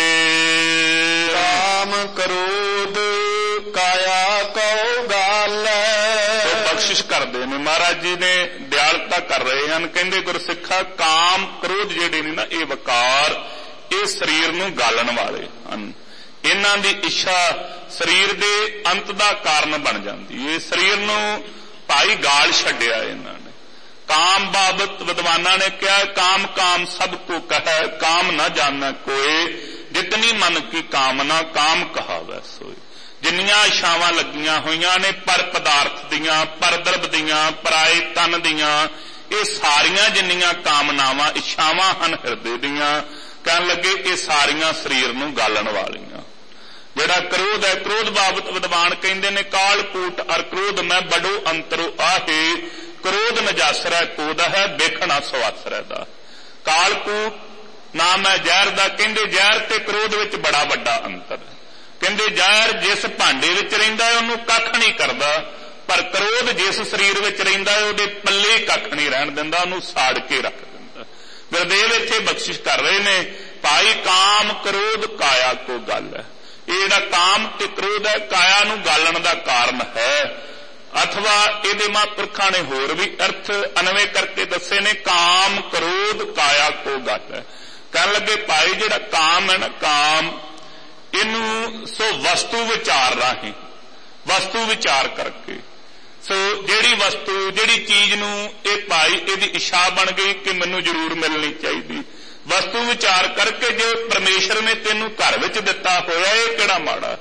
ਕਾਮ ਕ੍ਰੋਧ ਕਾਇਆ ਕਉ ਗਾਲ। ਬਖਸ਼ਿਸ਼ ਕਰਦੇ ਨੇ ਮਹਾਰਾਜ ਜੀ ਨੇ, ਦਿਆਲਤਾ ਕਰ ਰਹੇ ਹਨ। ਕਹਿੰਦੇ ਗੁਰਸਿੱਖਾ ਕਾਮ ਕ੍ਰੋਧ ਜਿਹੜੇ ਨੇ ਨਾ ਇਹ ਵਕਾਰ, ਇਹ ਸਰੀਰ ਨੂੰ ਗਾਲਣ ਵਾਲੇ ਹਨ। ਇਹਨਾਂ ਦੀ ਇੱਛਾ ਸਰੀਰ ਦੇ ਅੰਤ ਦਾ ਕਾਰਨ ਬਣ ਜਾਂਦੀ ਹੈ। ਸਰੀਰ ਨੂੰ ਭਾਈ ਗਾਲ ਛੱਡਿਆ ਇਹਨਾਂ ਨੇ। ਕਾਮ ਬਾਬਤ ਵਿਦਵਾਨਾਂ ਨੇ ਕਿਹਾ ਕਾਮ ਕਾਮ ਸਭ ਕੋ ਕਹੈ, ਕਾਮ ਨਾ ਜਾਣੈ ਕੋਏ, ਜਿਤਨੀ ਮਨ ਕੀ ਕਾਮਨਾ ਕਾਮ ਕਹਾਵੈ ਸੋਏ। ਜਿੰਨੀਆਂ ਇੱਛਾਵਾਂ ਲੱਗੀਆਂ ਹੋਈਆਂ ਨੇ ਪਰ ਪਦਾਰਥ ਦੀਆਂ, ਪਰ ਦਰਬ ਦੀਆਂ, ਪਰਾਏ ਤਨ ਦੀਆਂ, ਇਹ ਸਾਰੀਆਂ ਜਿੰਨੀਆਂ ਕਾਮਨਾਵਾਂ ਇੱਛਾਵਾਂ ਹਨ ਹਿਰਦੇ ਦੀਆਂ, ਕਹਿਣ ਲੱਗੇ ਇਹ ਸਾਰੀਆਂ ਸਰੀਰ ਨੂੰ ਗਾਲਣ ਵਾਲੀਆਂ। ਜਿਹੜਾ ਕ੍ਰੋਧ ਹੈ, ਕ੍ਰੋਧ ਬਾਬਤ ਵਿਦਵਾਨ ਕਹਿੰਦੇ ਨੇ ਕਾਲ ਕੂਟ ਅਰ ਕ੍ਰੋਧ ਮੈਂ ਬੜੋ ਅੰਤਰੋ ਆਹੇ, ਕ੍ਰੋਧ ਨਜਾਸਰੈ ਕੋਦ ਹੈ ਵੇਖਣਾ ਸਵਾਸਰੈ ਦਾ। ਕਾਲ ਕੂਟ ਨਾਮ ਹੈ ਜ਼ਹਿਰ ਦਾ। ਕਹਿੰਦੇ ਜ਼ਹਿਰ ਤੇ ਕ੍ਰੋਧ ਵਿੱਚ ਬੜਾ ਵੱਡਾ ਅੰਤਰ ਹੈ। ਕਹਿੰਦੇ ਜ਼ਹਿਰ ਜਿਸ ਭਾਂਡੇ ਵਿੱਚ ਰਹਿੰਦਾ ਹੈ ਉਹਨੂੰ ਕੱਖ ਨਹੀਂ ਕਰਦਾ, ਪਰ ਕ੍ਰੋਧ ਜਿਸ ਸਰੀਰ ਵਿੱਚ ਰਹਿੰਦਾ ਹੈ ਉਹਦੇ ਪੱਲੇ ਕੱਖ ਨਹੀਂ ਰਹਿਣ ਦਿੰਦਾ, ਉਹਨੂੰ ਸਾੜ ਕੇ ਰੱਖ ਦਿੰਦਾ। ਗੁਰਦੇਵ ਇੱਥੇ ਬਖਸ਼ਿਸ਼ ਕਰ ਰਹੇ ਨੇ, ਭਾਈ ਕਾਮ ਕ੍ਰੋਧ ਕਾਇਆ ਕੋ ਗੱਲ ਹੈ। ਇਹ ਜਿਹੜਾ ਕਾਮ ਤੇ ਕ੍ਰੋਧ ਹੈ ਕਾਇਆ ਨੂੰ ਗਾਲਣ ਦਾ ਕਾਰਨ ਹੈ, ਅਥਵਾ ਇਹਦੇ ਮਹਾਂਪੁਰਖਾਂ ਨੇ ਹੋਰ ਵੀ ਅਰਥ ਅਨਵੇਂ ਕਰਕੇ ਦੱਸੇ ਨੇ। ਕਾਮ ਕ੍ਰੋਧ ਕਾਇਆ ਕੋ ਗੱਲ ਹੈ। ਕਹਿਣ ਲੱਗੇ ਭਾਈ ਜਿਹੜਾ ਕਾਮ ਹੈ ਨਾ, ਕਾਮ ਇਹਨੂੰ ਸੋ ਵਸਤੂ ਵਿਚਾਰ ਰਾਹੀਂ, ਵਸਤੂ ਵਿਚਾਰ ਕਰਕੇ, ਸੋ ਜਿਹੜੀ ਵਸਤੂ ਜਿਹੜੀ ਚੀਜ਼ ਨੂੰ ਇਹ ਭਾਈ ਇਹਦੀ ਇੱਛਾ ਬਣ ਗਈ ਕਿ ਮੈਨੂੰ ਜ਼ਰੂਰ ਮਿਲਣੀ ਚਾਹੀਦੀ, ਵਸਤੂ ਵਿਚਾਰ ਕਰਕੇ ਜੇ ਪਰਮੇਸ਼ਰ ਨੇ ਤੈਨੂੰ ਘਰ ਵਿੱਚ ਦਿੱਤਾ ਹੋਇਆ ਇਹ ਕਿਹੜਾ ਮਾੜਾ।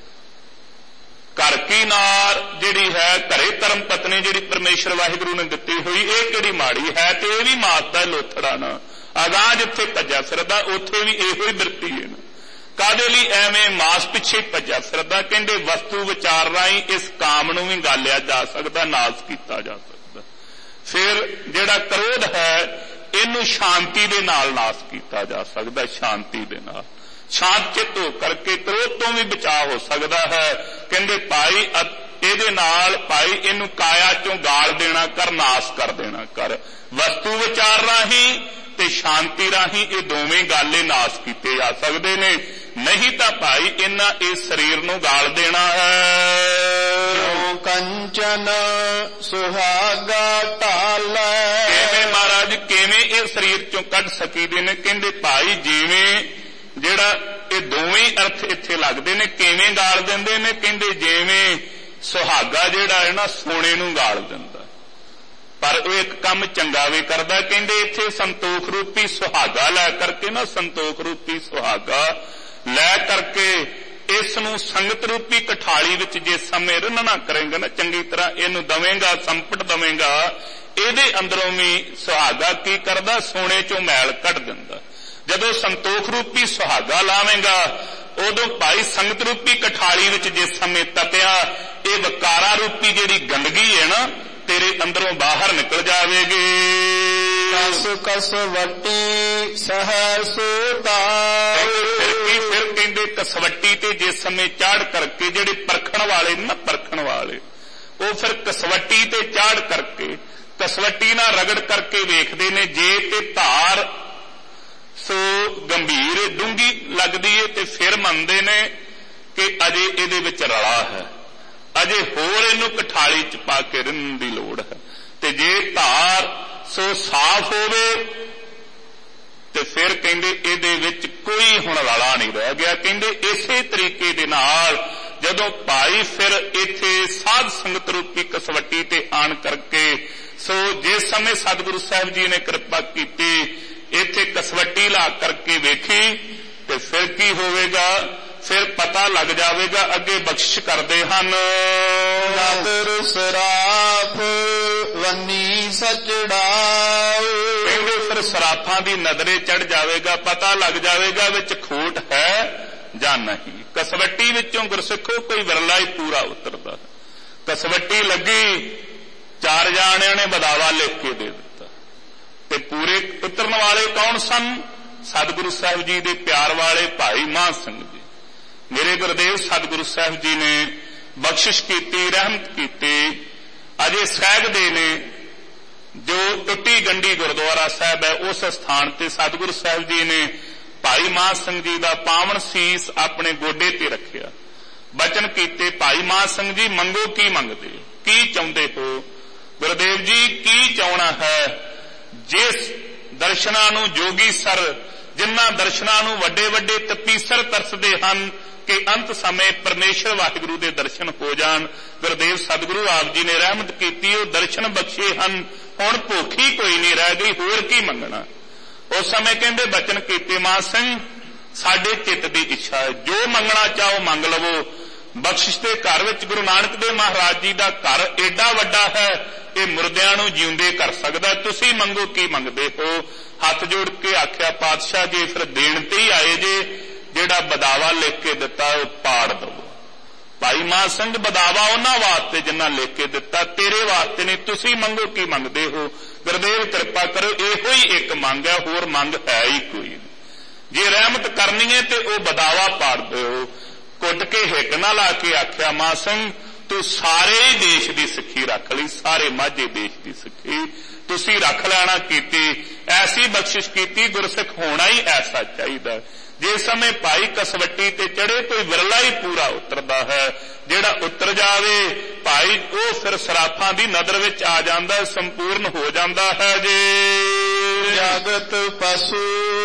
ਘਰ ਕੀ ਨਾਰ ਜਿਹੜੀ ਹੈ, ਘਰੇ ਧਰਮ ਪਤਨੀ ਜਿਹੜੀ ਪਰਮੇਸ਼ਰ ਵਾਹਿਗੁਰੂ ਨੇ ਦਿੱਤੀ ਹੋਈ, ਇਹ ਕਿਹੜੀ ਮਾੜੀ ਹੈ। ਤੇ ਇਹ ਵੀ ਮਾਸਦਾ ਲੋਥੜਾ ਨਾ, ਅਗਾਂਹ ਜਿੱਥੇ ਭੱਜਿਆ ਫਿਰਦਾ ਉੱਥੇ ਵੀ ਇਹੋ ਹੀ ਬਿਰਤੀ ਹੈ ਨਾ। ਕਾਹਦੇ ਲਈ ਐਵੇਂ ਮਾਸ ਪਿੱਛੇ ਭੱਜਿਆ ਫਿਰਦਾ। ਕਹਿੰਦੇ ਵਸਤੂ ਵਿਚਾਰ ਰਾਹੀਂ ਇਸ ਕਾਮ ਨੂੰ ਵੀ ਗਾਲਿਆ ਜਾ ਸਕਦਾ, ਨਾਸ ਕੀਤਾ ਜਾ ਸਕਦਾ। ਫਿਰ ਜਿਹੜਾ ਕ੍ਰੋਧ ਹੈ ਇਹਨੂੰ ਸ਼ਾਂਤੀ ਦੇ ਨਾਲ ਨਾਸ ਕੀਤਾ ਜਾ ਸਕਦਾ, ਸ਼ਾਂਤੀ ਦੇ ਨਾਲ। ਸ਼ਾਂਤ ਚਿੱਤ ਹੋ ਕਰਕੇ ਕ੍ਰੋਧ ਤੋਂ ਵੀ ਬਚਾਅ ਹੋ ਸਕਦਾ ਹੈ। ਕਹਿੰਦੇ ਭਾਈ ਇਹਦੇ ਨਾਲ ਭਾਈ ਇਹਨੂੰ ਕਾਇਆ ਚੋਂ ਗਾਲ ਦੇਣਾ ਕਰ, ਨਾਸ ਕਰ ਦੇਣਾ ਕਰ। ਵਸਤੂ ਵਿਚਾਰ ਰਾਹੀਂ ਤੇ ਸ਼ਾਂਤੀ ਰਾਹੀਂ ਇਹ ਦੋਵੇਂ ਗਾਲੇ ਨਾਸ ਕੀਤੇ ਜਾ ਸਕਦੇ ਨੇ, ਨਹੀਂ ਤਾਂ ਭਾਈ ਇਹਨਾਂ ਇਸ ਸਰੀਰ ਨੂੰ ਗਾਲ ਦੇਣਾ ਹੈ। ਕਿਉ ਕੰਚਨ ਸੁਹਾਗਾ ਢਾਲੈ। ਕਿਵੇਂ ਮਹਾਰਾਜ ਕਿਵੇਂ ਇਹ ਸਰੀਰ ਚੋਂ ਕੱਢ ਸਕੀਦੇ ਨੇ। ਕਹਿੰਦੇ ਭਾਈ ਜਿਵੇਂ ਜਿਹੜਾ ਇਹ ਦੋਵੇਂ ਅਰਥ ਇੱਥੇ ਲੱਗਦੇ ਨੇ, ਕਿਵੇਂ ਗਾਲ ਦਿੰਦੇ ਨੇ। ਕਹਿੰਦੇ ਜਿਵੇਂ ਸੁਹਾਗਾ ਜਿਹੜਾ ਹੈ ਨਾ ਸੋਨੇ ਨੂੰ ਗਾਲ ਦਿੰਦਾ, ਪਰ ਉਹ ਇੱਕ ਕੰਮ ਚੰਗਾ ਵੀ ਕਰਦਾ। ਕਹਿੰਦੇ ਇੱਥੇ ਸੰਤੋਖ ਰੂਪੀ ਸੁਹਾਗਾ ਲੈ ਕਰਕੇ ਨਾ, ਸੰਤੋਖ ਰੂਪੀ ਸੁਹਾਗਾ ਲੈ ਕਰਕੇ ਇਸ ਨੂੰ ਸੰਗਤ ਰੂਪੀ ਕਠਾਲੀ ਵਿੱਚ ਜੇ ਸਮੇਂ ਰੰਨਣਾ ਕਰੇਗਾ ਨਾ, ਚੰਗੀ ਤਰ੍ਹਾਂ ਇਹਨੂੰ ਦਵੇਂਗਾ, ਸੰਪਟ ਦਵੇਂਗਾ, ਇਹਦੇ ਅੰਦਰੋਂ ਵੀ ਸੁਹਾਗਾ ਕੀ ਕਰਦਾ, ਸੋਨੇ ਚੋਂ ਮੈਲ ਕੱਢ ਦਿੰਦਾ। ਜਦੋਂ ਸੰਤੋਖ ਰੂਪੀ ਸੁਹਾਗਾ ਲਾਵੇਂਗਾ ਉਦੋਂ ਭਾਈ ਸੰਗਤ ਰੂਪੀ ਕਠਾਲੀ ਵਿੱਚ ਜਿਸ ਸਮੇਂ ਤਪਿਆ, ਇਹ ਵਕਾਰਾ ਰੂਪੀ ਜਿਹੜੀ ਗੰਦਗੀ ਹੈ ਨਾ ਤੇਰੇ ਅੰਦਰੋਂ ਬਾਹਰ ਨਿਕਲ ਜਾਵੇਗੀ। ਕਸ ਕਸ ਵੱਟੀ ਸਹਿ ਸੋਤਾ। ਫਿਰ ਫਿਰ ਕਹਿੰਦੇ ਕਸਵੱਟੀ ਤੇ ਜਿਸ ਸਮੇਂ ਚਾੜ ਕਰਕੇ ਜਿਹੜੇ ਪਰਖਣ ਵਾਲੇ ਨਾ, ਪਰਖਣ ਵਾਲੇ ਉਹ ਫਿਰ ਕਸਵੱਟੀ ਤੇ ਚਾੜ ਕਰਕੇ, ਕਸਵੱਟੀ ਨਾਲ ਰਗੜ ਕਰਕੇ ਵੇਖਦੇ ਨੇ। ਜੇ ਤੇ ਧਾਰ ਸੋ ਗੰਭੀਰ ਡੂੰਗੀ ਲੱਗਦੀ ਏ ਤੇ ਫਿਰ ਮੰਨਦੇ ਨੇ ਕਿ ਅਜੇ ਇਹਦੇ ਵਿੱਚ ਰਲਾ ਹੈ, ਅਜੇ ਹੋਰ ਇਹਨੂੰ ਕਠਾਲੀ ਚ ਪਾ ਕੇ ਰਿੰਨਣ ਦੀ ਲੋੜ ਹੈ। ਤੇ ਜੇ ਧਾਰ ਸੋ ਸਾਫ਼ ਹੋਵੇ ਤੇ ਫਿਰ ਕਹਿੰਦੇ ਇਹਦੇ ਵਿੱਚ ਕੋਈ ਹੁਣ ਰਲਾ ਨਹੀਂ ਰਹਿ ਗਿਆ। ਕਹਿੰਦੇ ਇਸੇ ਤਰੀਕੇ ਦੇ ਨਾਲ ਜਦੋਂ ਭਾਈ ਫਿਰ ਇੱਥੇ ਸਾਧ ਸੰਗਤ ਰੂਪੀ ਕਸਵੱਟੀ ਤੇ ਆਣ ਕਰਕੇ, ਸੋ ਜਿਸ ਸਮੇਂ ਸਤਿਗੁਰੂ ਸਾਹਿਬ ਜੀ ਨੇ ਕਿਰਪਾ ਕੀਤੀ ਇੱਥੇ ਕਸਵੱਟੀ ਲਾ ਕਰਕੇ ਵੇਖੀ ਤੇ ਫਿਰ ਕੀ ਹੋਵੇਗਾ, ਫਿਰ ਪਤਾ ਲੱਗ ਜਾਵੇਗਾ। ਅੱਗੇ ਬਖਸ਼ਿਸ਼ ਕਰਦੇ ਹਨ, ਨਦਰ ਸਰਾਫ ਵੰਨੀ ਸਚੜਾਉ। ਕਹਿੰਦੇ ਫਿਰ ਸਰਾਫਾਂ ਦੀ ਨਜ਼ਰੇ ਚੜ ਜਾਵੇਗਾ, ਪਤਾ ਲੱਗ ਜਾਵੇਗਾ ਵਿੱਚ ਖੋਟ ਹੈ ਜਾਂ ਨਹੀਂ। ਕਸਵੱਟੀ ਵਿੱਚੋਂ ਗੁਰਸਿੱਖੋ ਕੋਈ ਵਿਰਲਾ ਹੀ ਪੂਰਾ ਉਤਰਦਾ। ਕਸਵੱਟੀ ਲੱਗੀ, ਚਾਰ ਜਾਣਿਆਂ ਨੇ ਬਦਾਵਾ ਲਿਖ ਕੇ ਦੇ ਦਿੱਤਾ, ਤੇ ਪੂਰੇ ਉਤਰਨ ਵਾਲੇ ਕੌਣ ਸਨ? ਸਤਿਗੁਰੂ ਸਾਹਿਬ ਜੀ ਦੇ ਪਿਆਰ ਵਾਲੇ ਭਾਈ ਮਹਾਂ ਸਿੰਘ ਜੀ। ਮੇਰੇ ਗੁਰਦੇਵ ਸਤਿਗੁਰੂ ਸਾਹਿਬ ਜੀ ਨੇ ਬਖਸ਼ਿਸ਼ ਕੀਤੀ, ਰਹਿਮਤ ਕੀਤੀ। ਅਜੇ ਸਹਿਗਦੇ ਨੇ ਜੋ ਟੁੱਟੀ ਗੰਢੀ ਗੁਰਦੁਆਰਾ ਸਾਹਿਬ ਹੈ, ਉਸ ਸਥਾਨ ਤੇ ਸਤਿਗੁਰੂ ਸਾਹਿਬ ਜੀ ਨੇ ਭਾਈ ਮਹਾਂ ਸਿੰਘ ਜੀ ਦਾ ਪਾਵਨ ਸੀਸ ਆਪਣੇ ਗੋਡੇ ਤੇ ਰੱਖਿਆ। ਬਚਨ ਕੀਤੇ, ਭਾਈ ਮਹਾਂ ਸਿੰਘ ਜੀ ਮੰਗੋ ਕੀ ਮੰਗਦੇ, ਕੀ ਚਾਹੁੰਦੇ ਹੋ? ਗੁਰਦੇਵ ਜੀ ਕੀ ਚਾਹਣਾ ਹੈ? ਜਿਸ ਦਰਸ਼ਨਾਂ ਨੂੰ ਜੋਗੀ ਸਰ, ਜਿਨ੍ਹਾਂ ਦਰਸ਼ਨਾਂ ਨੂੰ ਵੱਡੇ ਵੱਡੇ ਤਪੀਸਰ ਤਰਸਦੇ ਹਨ ਕਿ ਅੰਤ ਸਮੇਂ ਪਰਮੇਸ਼ਰ ਵਾਹਿਗੁਰੂ ਦੇ ਦਰਸ਼ਨ ਹੋ ਜਾਣ, ਗੁਰਦੇਵ ਸਤਿਗੁਰੂ ਆਪ ਜੀ ਨੇ ਰਹਿਮਤ ਕੀਤੀ, ਉਹ ਦਰਸ਼ਨ ਬਖਸ਼ੇ ਹਨ। ਹੁਣ ਭੁੱਖ ਹੀ ਕੋਈ ਨਹੀਂ ਰਹਿ ਗਈ, ਹੋਰ ਕੀ ਮੰਗਣਾ? ਉਸ ਸਮੇਂ ਕਹਿੰਦੇ ਬਚਨ ਕੀਤੇ, ਮਹਾਂ ਸਿੰਘ ਸਾਡੇ ਚਿੱਤ ਦੀ ਇੱਛਾ ਹੈ, ਜੋ ਮੰਗਣਾ ਚਾਹੋ ਮੰਗ ਲਵੋ। ਬਖਸ਼ਿਸ਼ ਦੇ ਘਰ ਵਿੱਚ ਗੁਰੂ ਨਾਨਕ ਦੇਵ ਮਹਾਰਾਜ ਜੀ ਦਾ ਘਰ ਏਡਾ ਵੱਡਾ ਹੈ, ਇਹ ਮੁਰਦਿਆਂ ਨੂੰ ਜਿਉਂਦੇ ਕਰ ਸਕਦਾ। ਤੁਸੀਂ ਮੰਗੋ ਕੀ ਮੰਗਦੇ ਹੋ? ਹੱਥ ਜੋੜ ਕੇ ਆਖਿਆ, ਪਾਤਸ਼ਾਹ ਜੀ ਫਿਰ ਦੇਣ ਤੇ ਹੀ ਆਏ ਜੇ, ਜਿਹੜਾ ਬਦਾਵਾ ਲਿਖ ਕੇ ਦਿੱਤਾ ਉਹ ਪਾੜ ਦਵੋ। ਭਾਈ ਮਹਾਂ ਸਿੰਘ ਬਦਾਵਾ ਉਹਨਾਂ ਵਾਸਤੇ ਜਿਨ੍ਹਾਂ ਲਿਖ ਕੇ ਦਿੱਤਾ, ਤੇਰੇ ਵਾਸਤੇ ਨਹੀਂ, ਤੁਸੀਂ ਮੰਗੋ ਕੀ ਮੰਗਦੇ ਹੋ? ਗੁਰਦੇਵ ਕਿਰਪਾ ਕਰੋ, ਇਹੋ ਹੀ ਇੱਕ ਮੰਗ ਹੈ, ਹੋਰ ਮੰਗ ਹੈ ਹੀ ਕੋਈ ਨਹੀਂ। ਜੇ ਰਹਿਮਤ ਕਰਨੀ ਹੈ ਤੇ ਉਹ ਬਦਾਵਾ ਪਾੜ ਦਿਓ। ਕੁੱਟ ਕੇ ਹਿੱਕ ਨਾ ਲਾ ਕੇ ਆਖਿਆ, ਮਹਾਂ ਸਿੰਘ ਤੂੰ ਸਾਰੇ ਦੇਸ਼ ਦੀ ਸਿੱਖੀ ਰੱਖ ਲਈ, ਸਾਰੇ ਮਾਝੇ ਦੇਸ਼ ਦੀ ਸਿੱਖੀ ਤੁਸੀਂ ਰੱਖ ਲੈਣਾ ਕੀਤੀ। ਐਸੀ ਬਖਸ਼ਿਸ਼ ਕੀਤੀ, ਗੁਰਸਿੱਖ ਹੋਣਾ ਹੀ ਐਸਾ ਚਾਹੀਦਾ। ਜਿਸ ਸਮੇਂ ਭਾਈ ਕਸਵੱਟੀ ਤੇ ਚੜੇ ਕੋਈ ਵਿਰਲਾ ਹੀ ਪੂਰਾ ਉਤਰਦਾ ਹੈ। ਜਿਹੜਾ ਉਤਰ ਜਾਵੇ ਭਾਈ, ਉਹ ਫਿਰ ਸਰਾਫਾਂ ਦੀ ਨਜ਼ਰ ਵਿੱਚ ਆ ਜਾਂਦਾ, ਸੰਪੂਰਨ ਹੋ ਜਾਂਦਾ ਹੈ। ਜੇ ਜਗਤ ਪਸ਼ੂ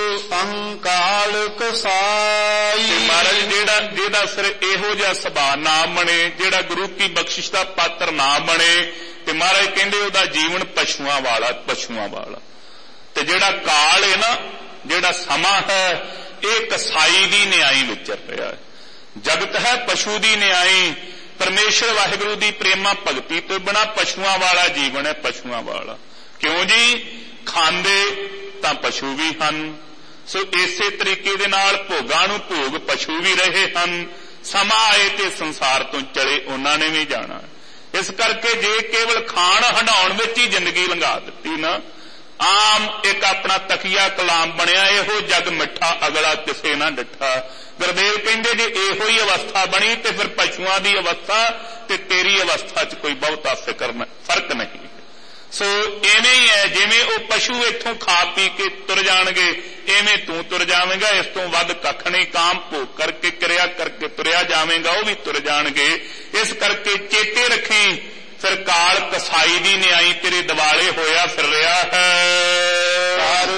ਅਹੰਕਾਲ ਕਸਾਈ, ਮਹਾਰਾਜ ਜਿਹੜਾ ਜਿਹਦਾ ਸਿਰ ਇਹੋ ਜਿਹਾ ਸੁਭਾਅ ਨਾ ਬਣੇ, ਜਿਹੜਾ ਗੁਰੂ ਕੀ ਬਖਸ਼ਿਸ਼ ਦਾ ਪਾਤਰ ਨਾ ਬਣੇ, ਤੇ ਮਹਾਰਾਜ ਕਹਿੰਦੇ ਉਹਦਾ ਜੀਵਨ ਪਸ਼ੂਆਂ ਵਾਲਾ, ਪਸ਼ੂਆਂ ਵਾਲਾ। ਤੇ ਜਿਹੜਾ ਕਾਲ ਹੈ ਨਾ, ਜਿਹੜਾ ਸਮਾਂ ਹੈ, ਇਹ ਕਸਾਈ ਦੀ ਨਿਆਈ ਵਿਚਰ ਰਿਹਾ ਹੈ। ਜਗਤ ਹੈ ਪਸ਼ੂ ਦੀ ਨਿਆਈ। ਪਰਮੇਸ਼ਰ ਵਾਹਿਗੁਰੂ ਦੀ ਪ੍ਰੇਮਾ ਭਗਤੀ ਤੋਂ ਬਿਨਾਂ ਪਸ਼ੂਆਂ ਵਾਲਾ ਜੀਵਨ ਹੈ, ਪਸ਼ੂਆਂ ਵਾਲਾ। ਕਿਉਂ ਜੀ? ਖਾਂਦੇ ਤਾਂ ਪਸ਼ੂ ਵੀ ਹਨ, ਸੋ ਇਸੇ ਤਰੀਕੇ ਦੇ ਨਾਲ ਭੋਗਾਂ ਨੂੰ ਭੋਗ ਪਸ਼ੂ ਵੀ ਰਹੇ ਹਨ। ਸਮਾਂ ਆਏ ਤੇ ਸੰਸਾਰ ਤੋਂ ਚਲੇ ਉਹਨਾਂ ਨੇ ਵੀ ਜਾਣਾ। ਇਸ ਕਰਕੇ ਜੇ ਕੇਵਲ ਖਾਣ ਹੰਡਾਉਣ ਵਿੱਚ ਹੀ ਜ਼ਿੰਦਗੀ ਲੰਘਾ ਦਿੱਤੀ ਨਾ, ਆਮ ਇੱਕ ਆਪਣਾ ਤਕੀਆ ਕਲਾਮ ਬਣਿਆ, ਇਹੋ ਜਗ ਮਿੱਠਾ ਅਗਲਾ ਕਿਸੇ ਨਾ ਡਿੱਠਾ। ਗੁਰਦੇਵ ਕਹਿੰਦੇ ਜੇ ਇਹੋ ਹੀ ਅਵਸਥਾ ਬਣੀ ਤੇ ਫਿਰ ਪਸ਼ੂਆਂ ਦੀ ਅਵਸਥਾ ਤੇ ਤੇਰੀ ਅਵਸਥਾ 'ਚ ਕੋਈ ਬਹੁਤਾ ਫਿਕਰ ਫਰਕ ਨਹੀਂ। ਸੋ ਐਵੇਂ ਹੀ ਹੈ, ਜਿਵੇਂ ਉਹ ਪਸ਼ੂ ਇੱਥੋਂ ਖਾ ਪੀ ਕੇ ਤੁਰ ਜਾਣਗੇ, ਐਵੇਂ ਤੂੰ ਤੁਰ ਜਾਵੇਂਗਾ। ਇਸ ਤੋਂ ਵੱਧ ਕੱਖ ਨਹੀਂ। ਕਾਮ ਭੋਗ ਕਰਕੇ ਕਿਰਿਆ ਕਰਕੇ ਤੁਰਿਆ ਜਾਵੇਂਗਾ, ਉਹ ਵੀ ਤੁਰ ਜਾਣਗੇ। ਇਸ ਕਰਕੇ ਚੇਤੇ ਰੱਖੀ, ਫਿਰ ਕਾਲ ਕਸਾਈ ਦੀ ਨਿਆਈ ਤੇਰੇ ਦਿਵਾਲੇ ਹੋਇਆ ਫਿਰ ਰਿਹਾ ਹੈ। ਕਰ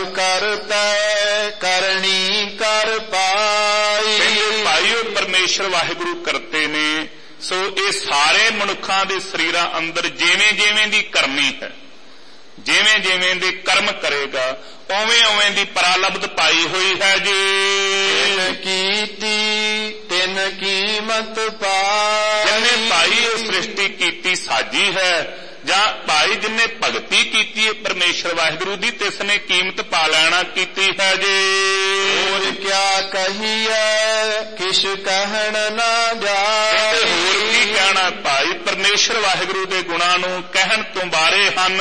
ਕਰਤੈ ਕਰਨੀ ਕਰ ਪਾਈ, ਕਹਿੰਦੇ ਭਾਈਓ ਪਰਮੇਸ਼ਰ ਵਾਹਿਗੁਰੂ ਕਰਤੇ ਨੇ। ਸੋ ਇਹ ਸਾਰੇ ਮਨੁੱਖਾਂ ਦੇ ਸਰੀਰਾਂ ਅੰਦਰ ਜਿਵੇਂ ਜਿਵੇਂ ਦੀ ਕਰਨੀ ਹੈ, ਜਿਵੇਂ ਜਿਵੇਂ ਦੇ ਕਰਮ ਕਰੇਗਾ, ਉਵੇਂ ਉਵੇਂ ਦੀ ਪ੍ਰਾਲਬਧ ਪਾਈ ਹੋਈ ਹੈ। ਜੀ ਤਿਨ ਕੀਤੀ ਤਿਨ ਕੀਮਤ ਪਾਈ, ਜਿਨਨੇ ਭਾਈ ਇਹ ਸ੍ਰਿਸ਼ਟੀ ਕੀਤੀ ਸਾਜੀ ਹੈ, ਜਾਂ ਭਾਈ ਜਿਨਨੇ ਭਗਤੀ ਕੀਤੀ ਹੈ ਪਰਮੇਸ਼ਰ ਵਾਹਿਗੁਰੂ ਦੀ, ਤਿਸ ਨੇ ਕੀਮਤ ਪਾ ਲੈਣਾ ਕੀਤੀ ਹੈ। ਜੀ ਹੋਰ ਕਿਆ ਕਹੀਐ ਕਿਛ ਕਹਿਣ ਨਾ ਜਾਏ, ਹੋਰ ਕੀ ਕਹਿਣਾ ਭਾਈ? ਪਰਮੇਸ਼ਰ ਵਾਹਿਗੁਰੂ ਦੇ ਗੁਣਾਂ ਨੂੰ ਕਹਿਣ ਤੋਂ ਬਾਰੇ ਹਨ।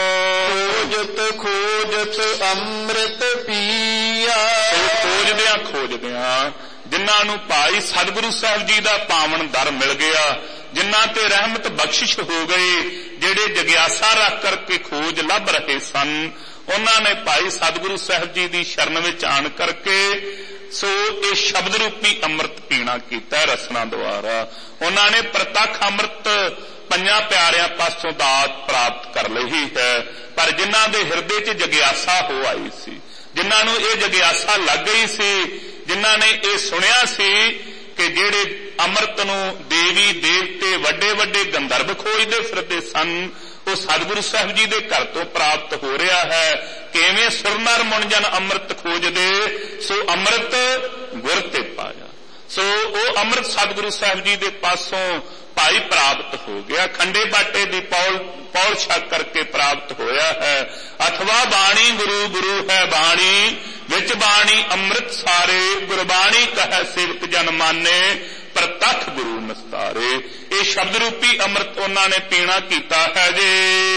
ਖੋਜਤ ਖੋਜਤ ਅੰਮ੍ਰਿਤ ਪੀਆ, ਖੋਜਦਿਆਂ ਖੋਜਦਿਆਂ ਜਿਨ੍ਹਾਂ ਨੂੰ ਭਾਈ ਸਤਿਗੁਰੂ ਸਾਹਿਬ ਜੀ ਦਾ ਪਾਵਨ ਦਰ ਮਿਲ ਗਿਆ, ਜਿਨ੍ਹਾਂ ਤੇ ਰਹਿਮਤ ਬਖਸ਼ਿਸ਼ ਹੋ ਗਈ, ਜਿਹੜੇ ਜਗਿਆਸਾ ਰੱਖ ਕਰਕੇ ਖੋਜ ਲੱਭ ਰਹੇ ਸਨ, ਉਹਨਾਂ ਨੇ ਭਾਈ ਸਤਿਗੁਰੂ ਸਾਹਿਬ ਜੀ ਦੀ ਸ਼ਰਨ ਵਿੱਚ ਆਣ ਕਰਕੇ ਸੋ ਇਹ ਸ਼ਬਦ ਰੂਪੀ ਅੰਮ੍ਰਿਤ ਪੀਣਾ ਕੀਤਾ ਰਸਨਾ ਦੁਆਰਾ। ਉਹਨਾਂ ਨੇ ਪ੍ਰਤੱਖ ਅੰਮ੍ਰਿਤ ਪੰਜਾਂ ਪਿਆਰਿਆਂ ਪਾਸੋਂ ਦਾਤ ਪ੍ਰਾਪਤ ਕਰ ਲਈ ਹੈ। ਪਰ ਜਿਨ੍ਹਾਂ ਦੇ ਹਿਰਦੇ 'ਚ ਜਗਿਆਸਾ ਹੋ ਆਈ ਸੀ, ਜਿਨ੍ਹਾਂ ਨੂੰ ਇਹ ਜਗਿਆਸਾ ਲੱਗ ਗਈ ਸੀ, ਜਿਨ੍ਹਾਂ ਨੇ ਇਹ ਸੁਣਿਆ ਸੀ ਕਿ ਜਿਹੜੇ ਅੰਮ੍ਰਿਤ ਨੂੰ ਦੇਵੀ ਦੇਵਤੇ ਵੱਡੇ ਵੱਡੇ ਗੰਧਰਵ ਖੋਜਦੇ ਫਿਰਦੇ ਸਨ, ਉਹ ਸਤਿਗੁਰੂ ਸਾਹਿਬ ਜੀ ਦੇ ਘਰ ਤੋਂ ਪ੍ਰਾਪਤ ਹੋ ਰਿਹਾ ਹੈ। ਕਿਵੇਂ ਸੁਰਨਰ ਮੁਨਜਨ ਅੰਮ੍ਰਿਤ ਖੋਜਦੇ, ਸੋ ਅੰਮ੍ਰਿਤ ਗੁਰ ਤੇ ਪਾਇਆ। ਸੋ ਉਹ ਅੰਮ੍ਰਿਤ ਸਤਿਗੁਰੂ ਸਾਹਿਬ ਜੀ ਦੇ ਪਾਸੋਂ ਭਾਈ ਪ੍ਰਾਪਤ ਹੋ ਗਿਆ। ਖੰਡੇ ਬਾਟੇ ਦੀ ਪੌਲ ਪੌਲ ਛਕ ਕਰਕੇ ਪ੍ਰਾਪਤ ਹੋਇਆ ਹੈ। ਅਥਵਾ ਬਾਣੀ ਗੁਰੂ ਗੁਰੂ ਹੈ ਬਾਣੀ, ਵਿੱਚ ਬਾਣੀ ਅੰਮ੍ਰਿਤ ਸਾਰੇ, ਗੁਰਬਾਣੀ ਕਹੈ ਸੇਵਕ ਜਨ ਮਾਨੇ, ਪ੍ਰਤੱਖ ਗੁਰੂ ਨਸਤਾਰੇ। ਇਹ ਸ਼ਬਦ ਰੂਪੀ ਅੰਮ੍ਰਿਤ ਉਹਨਾਂ ਨੇ ਪੀਣਾ ਕੀਤਾ ਹੈ ਜੀ।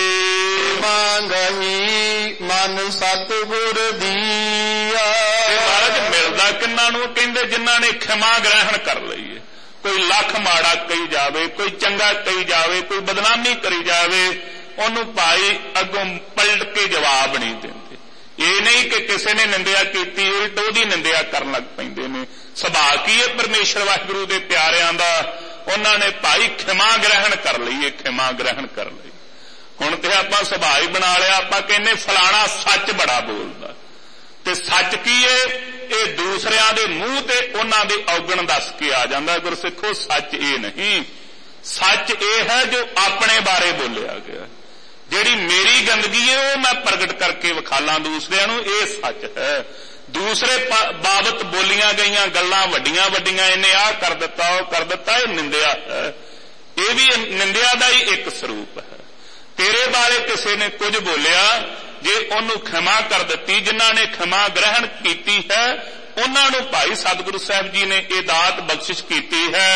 ਮੰਗਹੀ ਮਨ ਸਤਿਗੁਰ ਦੀਆ। ਮਹਾਰਾਜ ਮਿਲਦਾ ਕਿੰਨਾਂ ਨੂੰ? ਕਹਿੰਦੇ ਜਿਨ੍ਹਾਂ ਨੇ ਖਿਮਾ ਗ੍ਰਹਿਣ ਕਰ ਲਈ ਹੈ। ਕੋਈ ਲੱਖ ਮਾੜਾ ਕਹੀ ਜਾਵੇ, ਕੋਈ ਚੰਗਾ ਕਹੀ ਜਾਵੇ, ਕੋਈ ਬਦਨਾਮੀ ਕਰੀ ਜਾਵੇ, ਉਹਨੂੰ ਭਾਈ ਅੱਗੋਂ ਪਲਟ ਕੇ ਜਵਾਬ ਨਹੀਂ ਦਿੰਦੇ। ਇਹ ਨਹੀਂ ਕਿ ਕਿਸੇ ਨੇ ਨਿੰਦਿਆ ਕੀਤੀ ਉਲਟ ਉਹਦੀ ਨਿੰਦਿਆ ਕਰਨ ਲੱਗ ਪੈਂਦੇ ਨੇ। ਸੁਭਾਅ ਕੀ ਹੈ ਪਰਮੇਸ਼ਰ ਵਾਹਿਗੁਰੂ ਦੇ ਪਿਆਰਿਆਂ ਦਾ? ਉਹਨਾਂ ਨੇ ਭਾਈ ਖਿਮਾ ਗ੍ਰਹਿਣ ਕਰ ਲਈ ਹੈ, ਖਿਮਾ ਗ੍ਰਹਿਣ ਕਰ ਲਈ। ਹੁਣ ਤੇ ਆਪਾਂ ਸੁਭਾਅ ਹੀ ਬਣਾ ਲਿਆ, ਆਪਾਂ ਕਹਿੰਦੇ ਫਲਾਣਾ ਸੱਚ ਬੜਾ ਬੋਲਦਾ। ਤੇ ਸੱਚ ਕੀ ਹੈ? ਇਹ ਦੂਸਰਿਆਂ ਦੇ ਮੂੰਹ ਤੇ ਉਹਨਾਂ ਦੇ ਔਗਣ ਦੱਸ ਕੇ ਆ ਜਾਂਦਾ। ਗੁਰਸਿੱਖੋ ਸੱਚ ਇਹ ਨਹੀਂ, ਸੱਚ ਇਹ ਹੈ ਜੋ ਆਪਣੇ ਬਾਰੇ ਬੋਲਿਆ ਗਿਆ। ਜਿਹੜੀ ਮੇਰੀ ਗੰਦਗੀ ਹੈ ਉਹ ਮੈਂ ਪ੍ਰਗਟ ਕਰਕੇ ਵਿਖਾਲਾਂ ਦੂਸਰਿਆਂ ਨੂੰ, ਇਹ ਸੱਚ ਹੈ। ਦੂਸਰੇ ਬਾਬਤ ਬੋਲੀਆਂ ਗਈਆਂ ਗੱਲਾਂ ਵੱਡੀਆਂ ਵੱਡੀਆਂ, ਇਹਨੇ ਆਹ ਕਰ ਦਿੱਤਾ ਉਹ ਕਰ ਦਿੱਤਾ, ਇਹ ਨਿੰਦਿਆ ਹੈ। ਇਹ ਵੀ ਨਿੰਦਿਆ ਦਾ ਹੀ ਇੱਕ ਸਰੂਪ ਹੈ। ਤੇਰੇ ਬਾਰੇ ਕਿਸੇ ਨੇ ਕੁਝ ਬੋਲਿਆ, ਜੇ ਉਹਨੂੰ ਖਿਮਾ ਕਰ ਦਿੱਤੀ, ਜਿਨ੍ਹਾਂ ਨੇ ਖਿਮਾ ਗ੍ਰਹਿਣ ਕੀਤੀ ਹੈ ਉਹਨਾਂ ਨੂੰ ਭਾਈ ਸਤਿਗੁਰੂ ਸਾਹਿਬ ਜੀ ਨੇ ਇਹ ਦਾਤ ਬਖਸ਼ਿਸ਼ ਕੀਤੀ ਹੈ।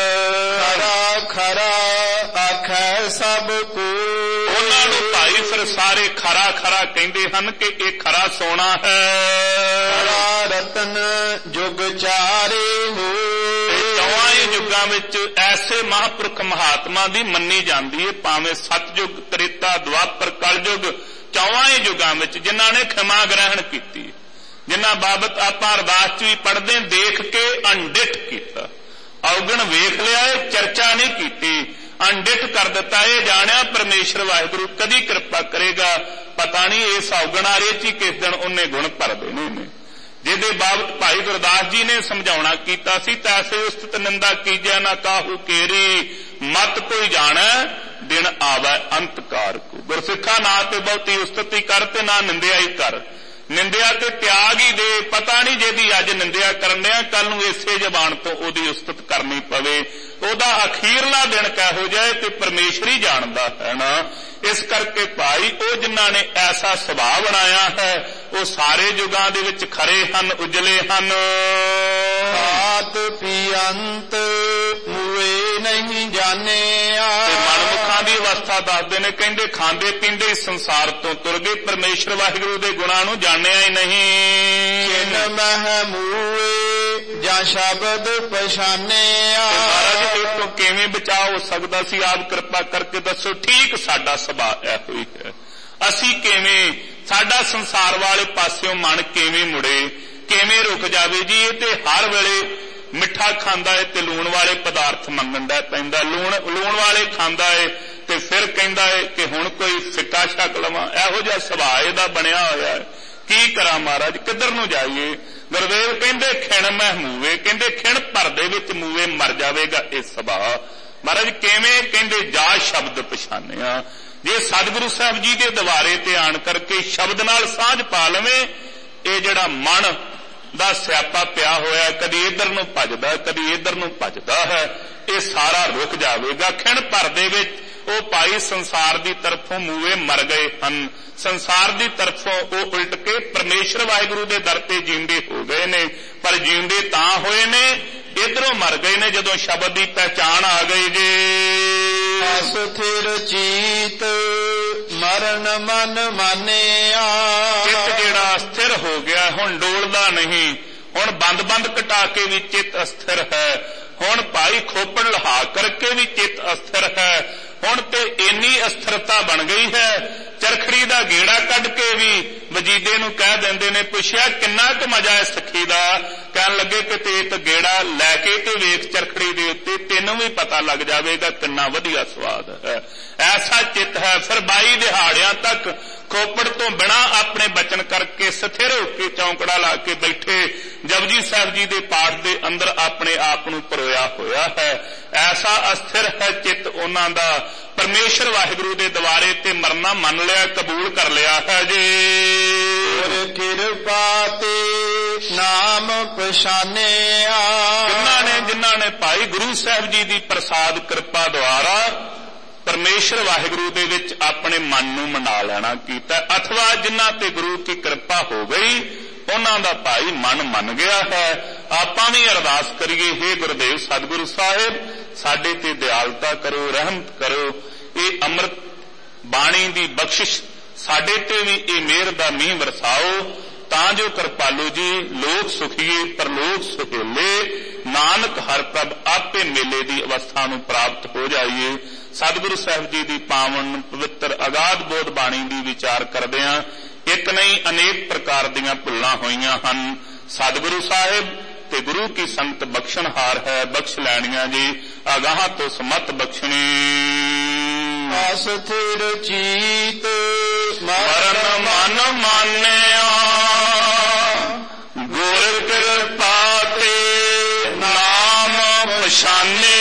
ਖਰਾ ਖਰਾ ਆਖੈ ਸਭ ਕੋ। ਉਹਨਾਂ ਨੂੰ ਭਾਈ ਫਿਰ ਸਾਰੇ ਖਰਾ ਖਰਾ ਕਹਿੰਦੇ ਹਨ ਕਿ ਇਹ ਖਰਾ ਸੋਨਾ ਹੈ। ਖਰਾ ਰਤਨ ਜੁਗ ਚਾਰੇ ਹੋ। ਚੌਹਾਂ ਯੁੱਗਾਂ ਵਿੱਚ ਐਸੇ ਮਹਾਂਪੁਰਖ ਮਹਾਤਮਾ ਦੀ ਮੰਨੀ ਜਾਂਦੀ ਹੈ, ਭਾਵੇਂ ਸਤਯੁਗ, ਤ੍ਰੇਤਾ, ਦੁਆਪਰ, ਕਲਯੁਗ, ਚੌਹਾਂ ਯੁੱਗਾਂ ਵਿੱਚ ਜਿਨ੍ਹਾਂ ਨੇ ਖਿਮਾ ਗ੍ਰਹਿਣ ਕੀਤੀ, ਜਿਨ੍ਹਾਂ ਬਾਬਤ ਆਪਾਂ ਅਰਦਾਸ ਚ ਵੀ ਪੜ੍ਹਦੇ, ਦੇਖ ਕੇ ਅਣਡਿੱਠ ਕੀਤਾ। ਔਗਣ ਵੇਖ ਲਿਆ, ਇਹ ਚਰਚਾ ਨਹੀਂ ਕੀਤੀ, ਅਣਡਿੱਠ ਕਰ ਦਿੱਤਾ। ਇਹ ਜਾਣਿਆ ਪਰਮੇਸ਼ਰ ਵਾਹਿਗੁਰੂ ਕਦੀ ਕਿਰਪਾ ਕਰੇਗਾ, ਪਤਾ ਨਹੀਂ ਇਸ ਔਗਣ ਆਰੇ ਚ ਹੀ ਕਿਸ ਦਿਨ ਉਹਨੇ ਗੁਣ ਭਰ ਦੇਣੇ ਨੇ। ਜਿਹਦੇ ਬਾਬਤ ਭਾਈ ਗੁਰਦਾਸ ਜੀ ਨੇ ਸਮਝਾਉਣਾ ਕੀਤਾ ਸੀ, ਤੈਸੇ ਉਸਤਤ ਨਿੰਦਾ ਕੀਜੈ ਨਾ ਕਾਹੂ ਕੇਰੀ, ਮਤ ਕੋਈ ਜਾਣੈ ਦਿਨ ਆਵੈ ਅੰਤਕਾਰ ਕੋ। ਗੁਰਸਿੱਖਾ ਨਾ ਤੇ ਬਹੁਤੀ ਉਸਤਤੀ ਕਰ ਤੇ ਨਾ ਨਿੰਦਿਆ ਹੀ ਕਰ। ਨਿੰਦਿਆ ਤੇ ਤਿਆਗ ਹੀ ਦੇ। ਪਤਾ ਨਹੀਂ ਜਿਹਦੀ ਅੱਜ ਨਿੰਦਿਆ ਕਰਨ ਡਿਆ, ਕੱਲ ਨੂੰ ਇਸੇ ਜ਼ਬਾਨ ਤੋਂ ਉਹਦੀ ਉਸਤਤ ਕਰਨੀ ਪਵੇ। ਉਹਦਾ ਅਖੀਰਲਾ ਦਿਨ ਕਿਹੋ ਜਾਏ ਤੇ ਪਰਮੇਸ਼ਰ ਹੀ ਜਾਣਦਾ ਹੈ ਨਾ। ਇਸ ਕਰਕੇ ਭਾਈ ਉਹ ਜਿਨ੍ਹਾਂ ਨੇ ਐਸਾ ਸੁਭਾਅ ਬਣਾਇਆ ਹੈ ਉਹ ਸਾਰੇ ਯੁਗਾਂ ਦੇ ਵਿੱਚ ਖਰੇ ਹਨ, ਉਜਲੇ ਹਨ। ਆਤ ਪੀਅੰਤ ਮੂਏ ਨਹੀਂ ਜਾਣਿਆ। ਮਨਮੁਖਾਂ ਦੀ ਅਵਸਥਾ ਦੱਸਦੇ ਨੇ, ਕਹਿੰਦੇ ਖਾਂਦੇ ਪੀਂਦੇ ਹੀ ਸੰਸਾਰ ਤੋਂ ਤੁਰ ਗਏ, ਪਰਮੇਸ਼ਰ ਵਾਹਿਗੁਰੂ ਦੇ ਗੁਣਾਂ ਨੂੰ ਜਾਣਿਆ ਹੀ ਨਹੀਂ। ਕਿਨ ਮਹਿ ਮੂਏ ਜਾਂ ਸ਼ਬਦ ਪਛਾਨਿਆ। ਮਹਾਰਾਜ ਇਸ ਤੋਂ ਕਿਵੇਂ ਬਚਾਅ ਹੋ ਸਕਦਾ ਸੀ? ਆਪ ਕਿਰਪਾ ਕਰਕੇ ਦੱਸੋ। ਠੀਕ ਸਾਡਾ ਸੁਭਾਅ ਇਹੋ ਹੀ ਹੈ। ਅਸੀਂ ਕਿਵੇਂ, ਸਾਡਾ ਸੰਸਾਰ ਵਾਲੇ ਪਾਸਿਓਂ ਮਨ ਕਿਵੇਂ ਮੁੜੇ, ਕਿਵੇਂ ਰੁਕ ਜਾਵੇ ਜੀ? ਇਹ ਤੇ ਹਰ ਵੇਲੇ ਮਿੱਠਾ ਖਾਂਦਾ ਹੈ ਤੇ ਲੂਣ ਵਾਲੇ ਪਦਾਰਥ ਮੰਗਣ ਦਾ ਪੈਂਦਾ। ਲੂਣ ਲੂਣ ਵਾਲੇ ਖਾਂਦਾ ਹੈ ਤੇ ਫਿਰ ਕਹਿੰਦਾ ਹੈ ਕਿ ਹੁਣ ਕੋਈ ਫਿੱਕਾ ਛਕ ਲਵਾਂ। ਇਹੋ ਜਿਹਾ ਸੁਭਾਅ ਇਹਦਾ ਬਣਿਆ ਹੋਇਆ ਹੈ। ਕੀ ਕਰਾਂ ਮਹਾਰਾਜ, ਕਿੱਧਰ ਨੂੰ ਜਾਈਏ? ਗੁਰਦੇਵ ਕਹਿੰਦੇ ਖਿਣ ਮਹਿ ਮੂਵੇ, ਕਹਿੰਦੇ ਖਿਣ ਭਰ ਦੇ ਵਿੱਚ ਮੂਵੇ ਮਰ ਜਾਵੇਗਾ ਇਹ ਸੁਭਾਅ। ਮਹਾਰਾਜ ਕਿਵੇਂ? ਕਹਿੰਦੇ ਜਾ ਸ਼ਬਦ ਪਛਾਨਿਆ। ਜੇ ਸਤਿਗੁਰੂ ਸਾਹਿਬ ਜੀ ਦੇ ਦਵਾਰੇ ਤੇ ਆਣ ਕਰਕੇ ਸ਼ਬਦ ਨਾਲ ਸਾਂਝ ਪਾ ਲਵੇਂ, ਇਹ ਜਿਹੜਾ ਮਨ ਦਾ ਸਿਆਪਾ ਪਿਆ ਹੋਇਆ, ਕਦੀ ਇੱਧਰ ਨੂੰ ਭੱਜਦਾ ਕਦੀ ਇੱਧਰ ਨੂੰ ਭੱਜਦਾ ਹੈ, ਇਹ ਸਾਰਾ ਰੁਕ ਜਾਵੇਗਾ। ਖਿਣ ਭਰ ਦੇ ਵਿੱਚ ਉਹ ਭਾਈ ਸੰਸਾਰ ਦੀ ਤਰਫੋਂ ਮੂਵੇ ਮਰ ਗਏ ਹਨ। ਸੰਸਾਰ ਦੀ ਤਰਫੋਂ ਉਹ ਉਲਟ ਕੇ ਪਰਮੇਸ਼ਰ ਵਾਹਿਗੁਰੂ ਦੇ ਦਰ ਤੇ ਜਿਉਂਦੇ ਹੋ ਗਏ ਨੇ। ਪਰ ਜਿਉਂਦੇ ਤਾਂ ਹੋਏ ਨੇ, ਇਧਰੋਂ ਮਰ ਗਏ ਨੇ ਜਦੋਂ ਸ਼ਬਦ ਦੀ ਪਹਿਚਾਣ ਆ ਗਈ ਜੀ। ਅਸਥਿਰ ਚੀਤ ਮਰਨ ਮਨ ਮਾਨਿਆ। ਚਿੱਤ ਜਿਹੜਾ ਅਸਥਿਰ ਹੋ ਗਿਆ, ਹੁਣ ਡੋਲਦਾ ਨਹੀਂ। ਹੁਣ ਬੰਦ ਬੰਦ ਕਟਾ ਕੇ ਵੀ ਚਿੱਤ ਅਸਥਿਰ ਹੈ। ਹੁਣ ਭਾਈ ਖੋਪੜ ਲਹਾ ਕਰਕੇ ਵੀ ਚਿੱਤ ਅਸਥਿਰ ਹੈ। ਹੁਣ ਤੇ ਇੰਨੀ ਅਸਥਿਰਤਾ ਬਣ ਗਈ ਹੈ, ਚਰਖੜੀ ਦਾ ਗੇੜਾ ਕੱਢ ਕੇ ਵੀ ਵਜੀਦੇ ਨੂੰ ਕਹਿ ਦਿੰਦੇ ਨੇ, ਪੁੱਛਿਆ ਕਿੰਨਾ ਕੁ ਮਜ਼ਾ ਹੈ ਸਖੀ ਦਾ? ਕਹਿਣ ਲੱਗੇ ਕਿ ਤੇ ਇੱਕ ਗੇੜਾ ਲੈ ਕੇ ਤੇ ਵੇਖ ਚਰਖੜੀ ਦੇ ਉੱਤੇ, ਤੈਨੂੰ ਵੀ ਪਤਾ ਲੱਗ ਜਾਵੇਗਾ ਕਿੰਨਾ ਵਧੀਆ ਸਵਾਦ ਹੈ। ਐਸਾ ਚਿੱਤ ਹੈ। ਫਿਰ ਬਾਈ ਦਿਹਾੜਿਆਂ ਤੱਕ ਖੋਪੜ ਤੋਂ ਬਿਨਾਂ ਆਪਣੇ ਬਚਨ ਕਰਕੇ ਸਥਿਰ ਹੋ ਕੇ ਚੌਂਕੜਾ ਲਾ ਕੇ ਬੈਠੇ, ਜਪਜੀ ਸਾਹਿਬ ਜੀ ਦੇ ਪਾਠ ਦੇ ਅੰਦਰ ਆਪਣੇ ਆਪ ਨੂੰ ਪਰੋਇਆ ਹੋਇਆ ਹੈ। ਐਸਾ ਅਸਥਿਰ ਹੈ ਚਿੱਤ ਉਹਨਾਂ ਦਾ। ਪਰਮੇਸ਼ਰ ਵਾਹਿਗੁਰੂ ਦੇ ਦਵਾਰੇ ਤੇ ਮਰਨਾ ਮੰਨ ਲਿਆ, ਕਬੂਲ ਕਰ ਲਿਆ ਹੈ ਜੀ। ਗੁਰ ਕਿਰਪਾ ਤੇ ਨਾਮ ਪਛਾਨਿਆ। ਜਿਨ੍ਹਾਂ ਨੇ ਜਿਨ੍ਹਾਂ ਨੇ ਭਾਈ ਗੁਰੂ ਸਾਹਿਬ ਜੀ ਦੀ ਪ੍ਰਸਾਦ ਕਿਰਪਾ ਦੁਆਰਾ ਪਰਮੇਸ਼ਰ ਵਾਹਿਗੁਰੂ ਦੇ ਵਿੱਚ ਆਪਣੇ ਮਨ ਨੂੰ ਮਨਾ ਲੈਣਾ ਕੀਤਾ, ਅਥਵਾ ਜਿਨ੍ਹਾਂ ਤੇ ਗੁਰੂ ਕੀ ਕਿਰਪਾ ਹੋ ਗਈ ਉਹਨਾਂ ਦਾ ਭਾਈ ਮਨ ਮੰਨ ਗਿਆ ਹੈ। ਆਪਾਂ ਵੀ ਅਰਦਾਸ ਕਰੀਏ, ਹੇ ਗੁਰਦੇਵ ਸਤਿਗੁਰੂ ਸਾਹਿਬ ਸਾਡੇ ਤੇ ਦਿਆਲਤਾ ਕਰੋ, ਰਹਿਮਤ ਕਰੋ, ਇਹ ਅੰਮ੍ਰਿਤ ਬਾਣੀ ਦੀ ਬਖਸ਼ਿਸ਼ ਸਾਡੇ ਤੇ ਵੀ ਇਹ ਮਿਹਰ ਦਾ ਮੀਂਹ ਵਰਸਾਓ, ਤਾਂ ਜੋ ਕਿਰਪਾਲੂ ਜੀ ਲੋਕ ਸੁਖੀਏ ਪਰਲੋਕ ਸੁਹੇਲੇ, ਨਾਨਕ ਹਰਿ ਪ੍ਰਭ ਆਪੇ ਮੇਲੇ ਦੀ ਅਵਸਥਾ ਨੂੰ ਪ੍ਰਾਪਤ ਹੋ ਜਾਈਏ। ਸਤਿਗੁਰੂ ਸਾਹਿਬ ਜੀ ਦੀ ਪਾਵਨ ਪਵਿੱਤਰ ਅਗਾਧ ਬੋਧ ਬਾਣੀ ਦੀ ਵਿਚਾਰ ਕਰਦਿਆਂ ਇੱਕ ਨਹੀਂ ਅਨੇਕ ਪ੍ਰਕਾਰ ਦੀਆਂ ਭੁੱਲਾਂ ਹੋਈਆਂ ਹਨ। ਸਤਿਗੁਰੂ ਸਾਹਿਬ ਤੇ ਗੁਰੂ ਕੀ ਸੰਗਤ ਬਖਸ਼ਣਹਾਰ ਹੈ, ਬਖਸ਼ ਲੈਣੀਆਂ ਜੀ, ਅਗਾਹਾਂ ਤੋਂ ਸਮਤ ਬਖਸ਼ਣੀ। ਅਸਥਿਰ ਚੀਤ ਮਰਨ ਮਨ ਮਾਨਿਆ, ਗੁਰ ਕਿਰਪਾ ਤੇ ਨਾਮ ਪਛਾਨਿਆ।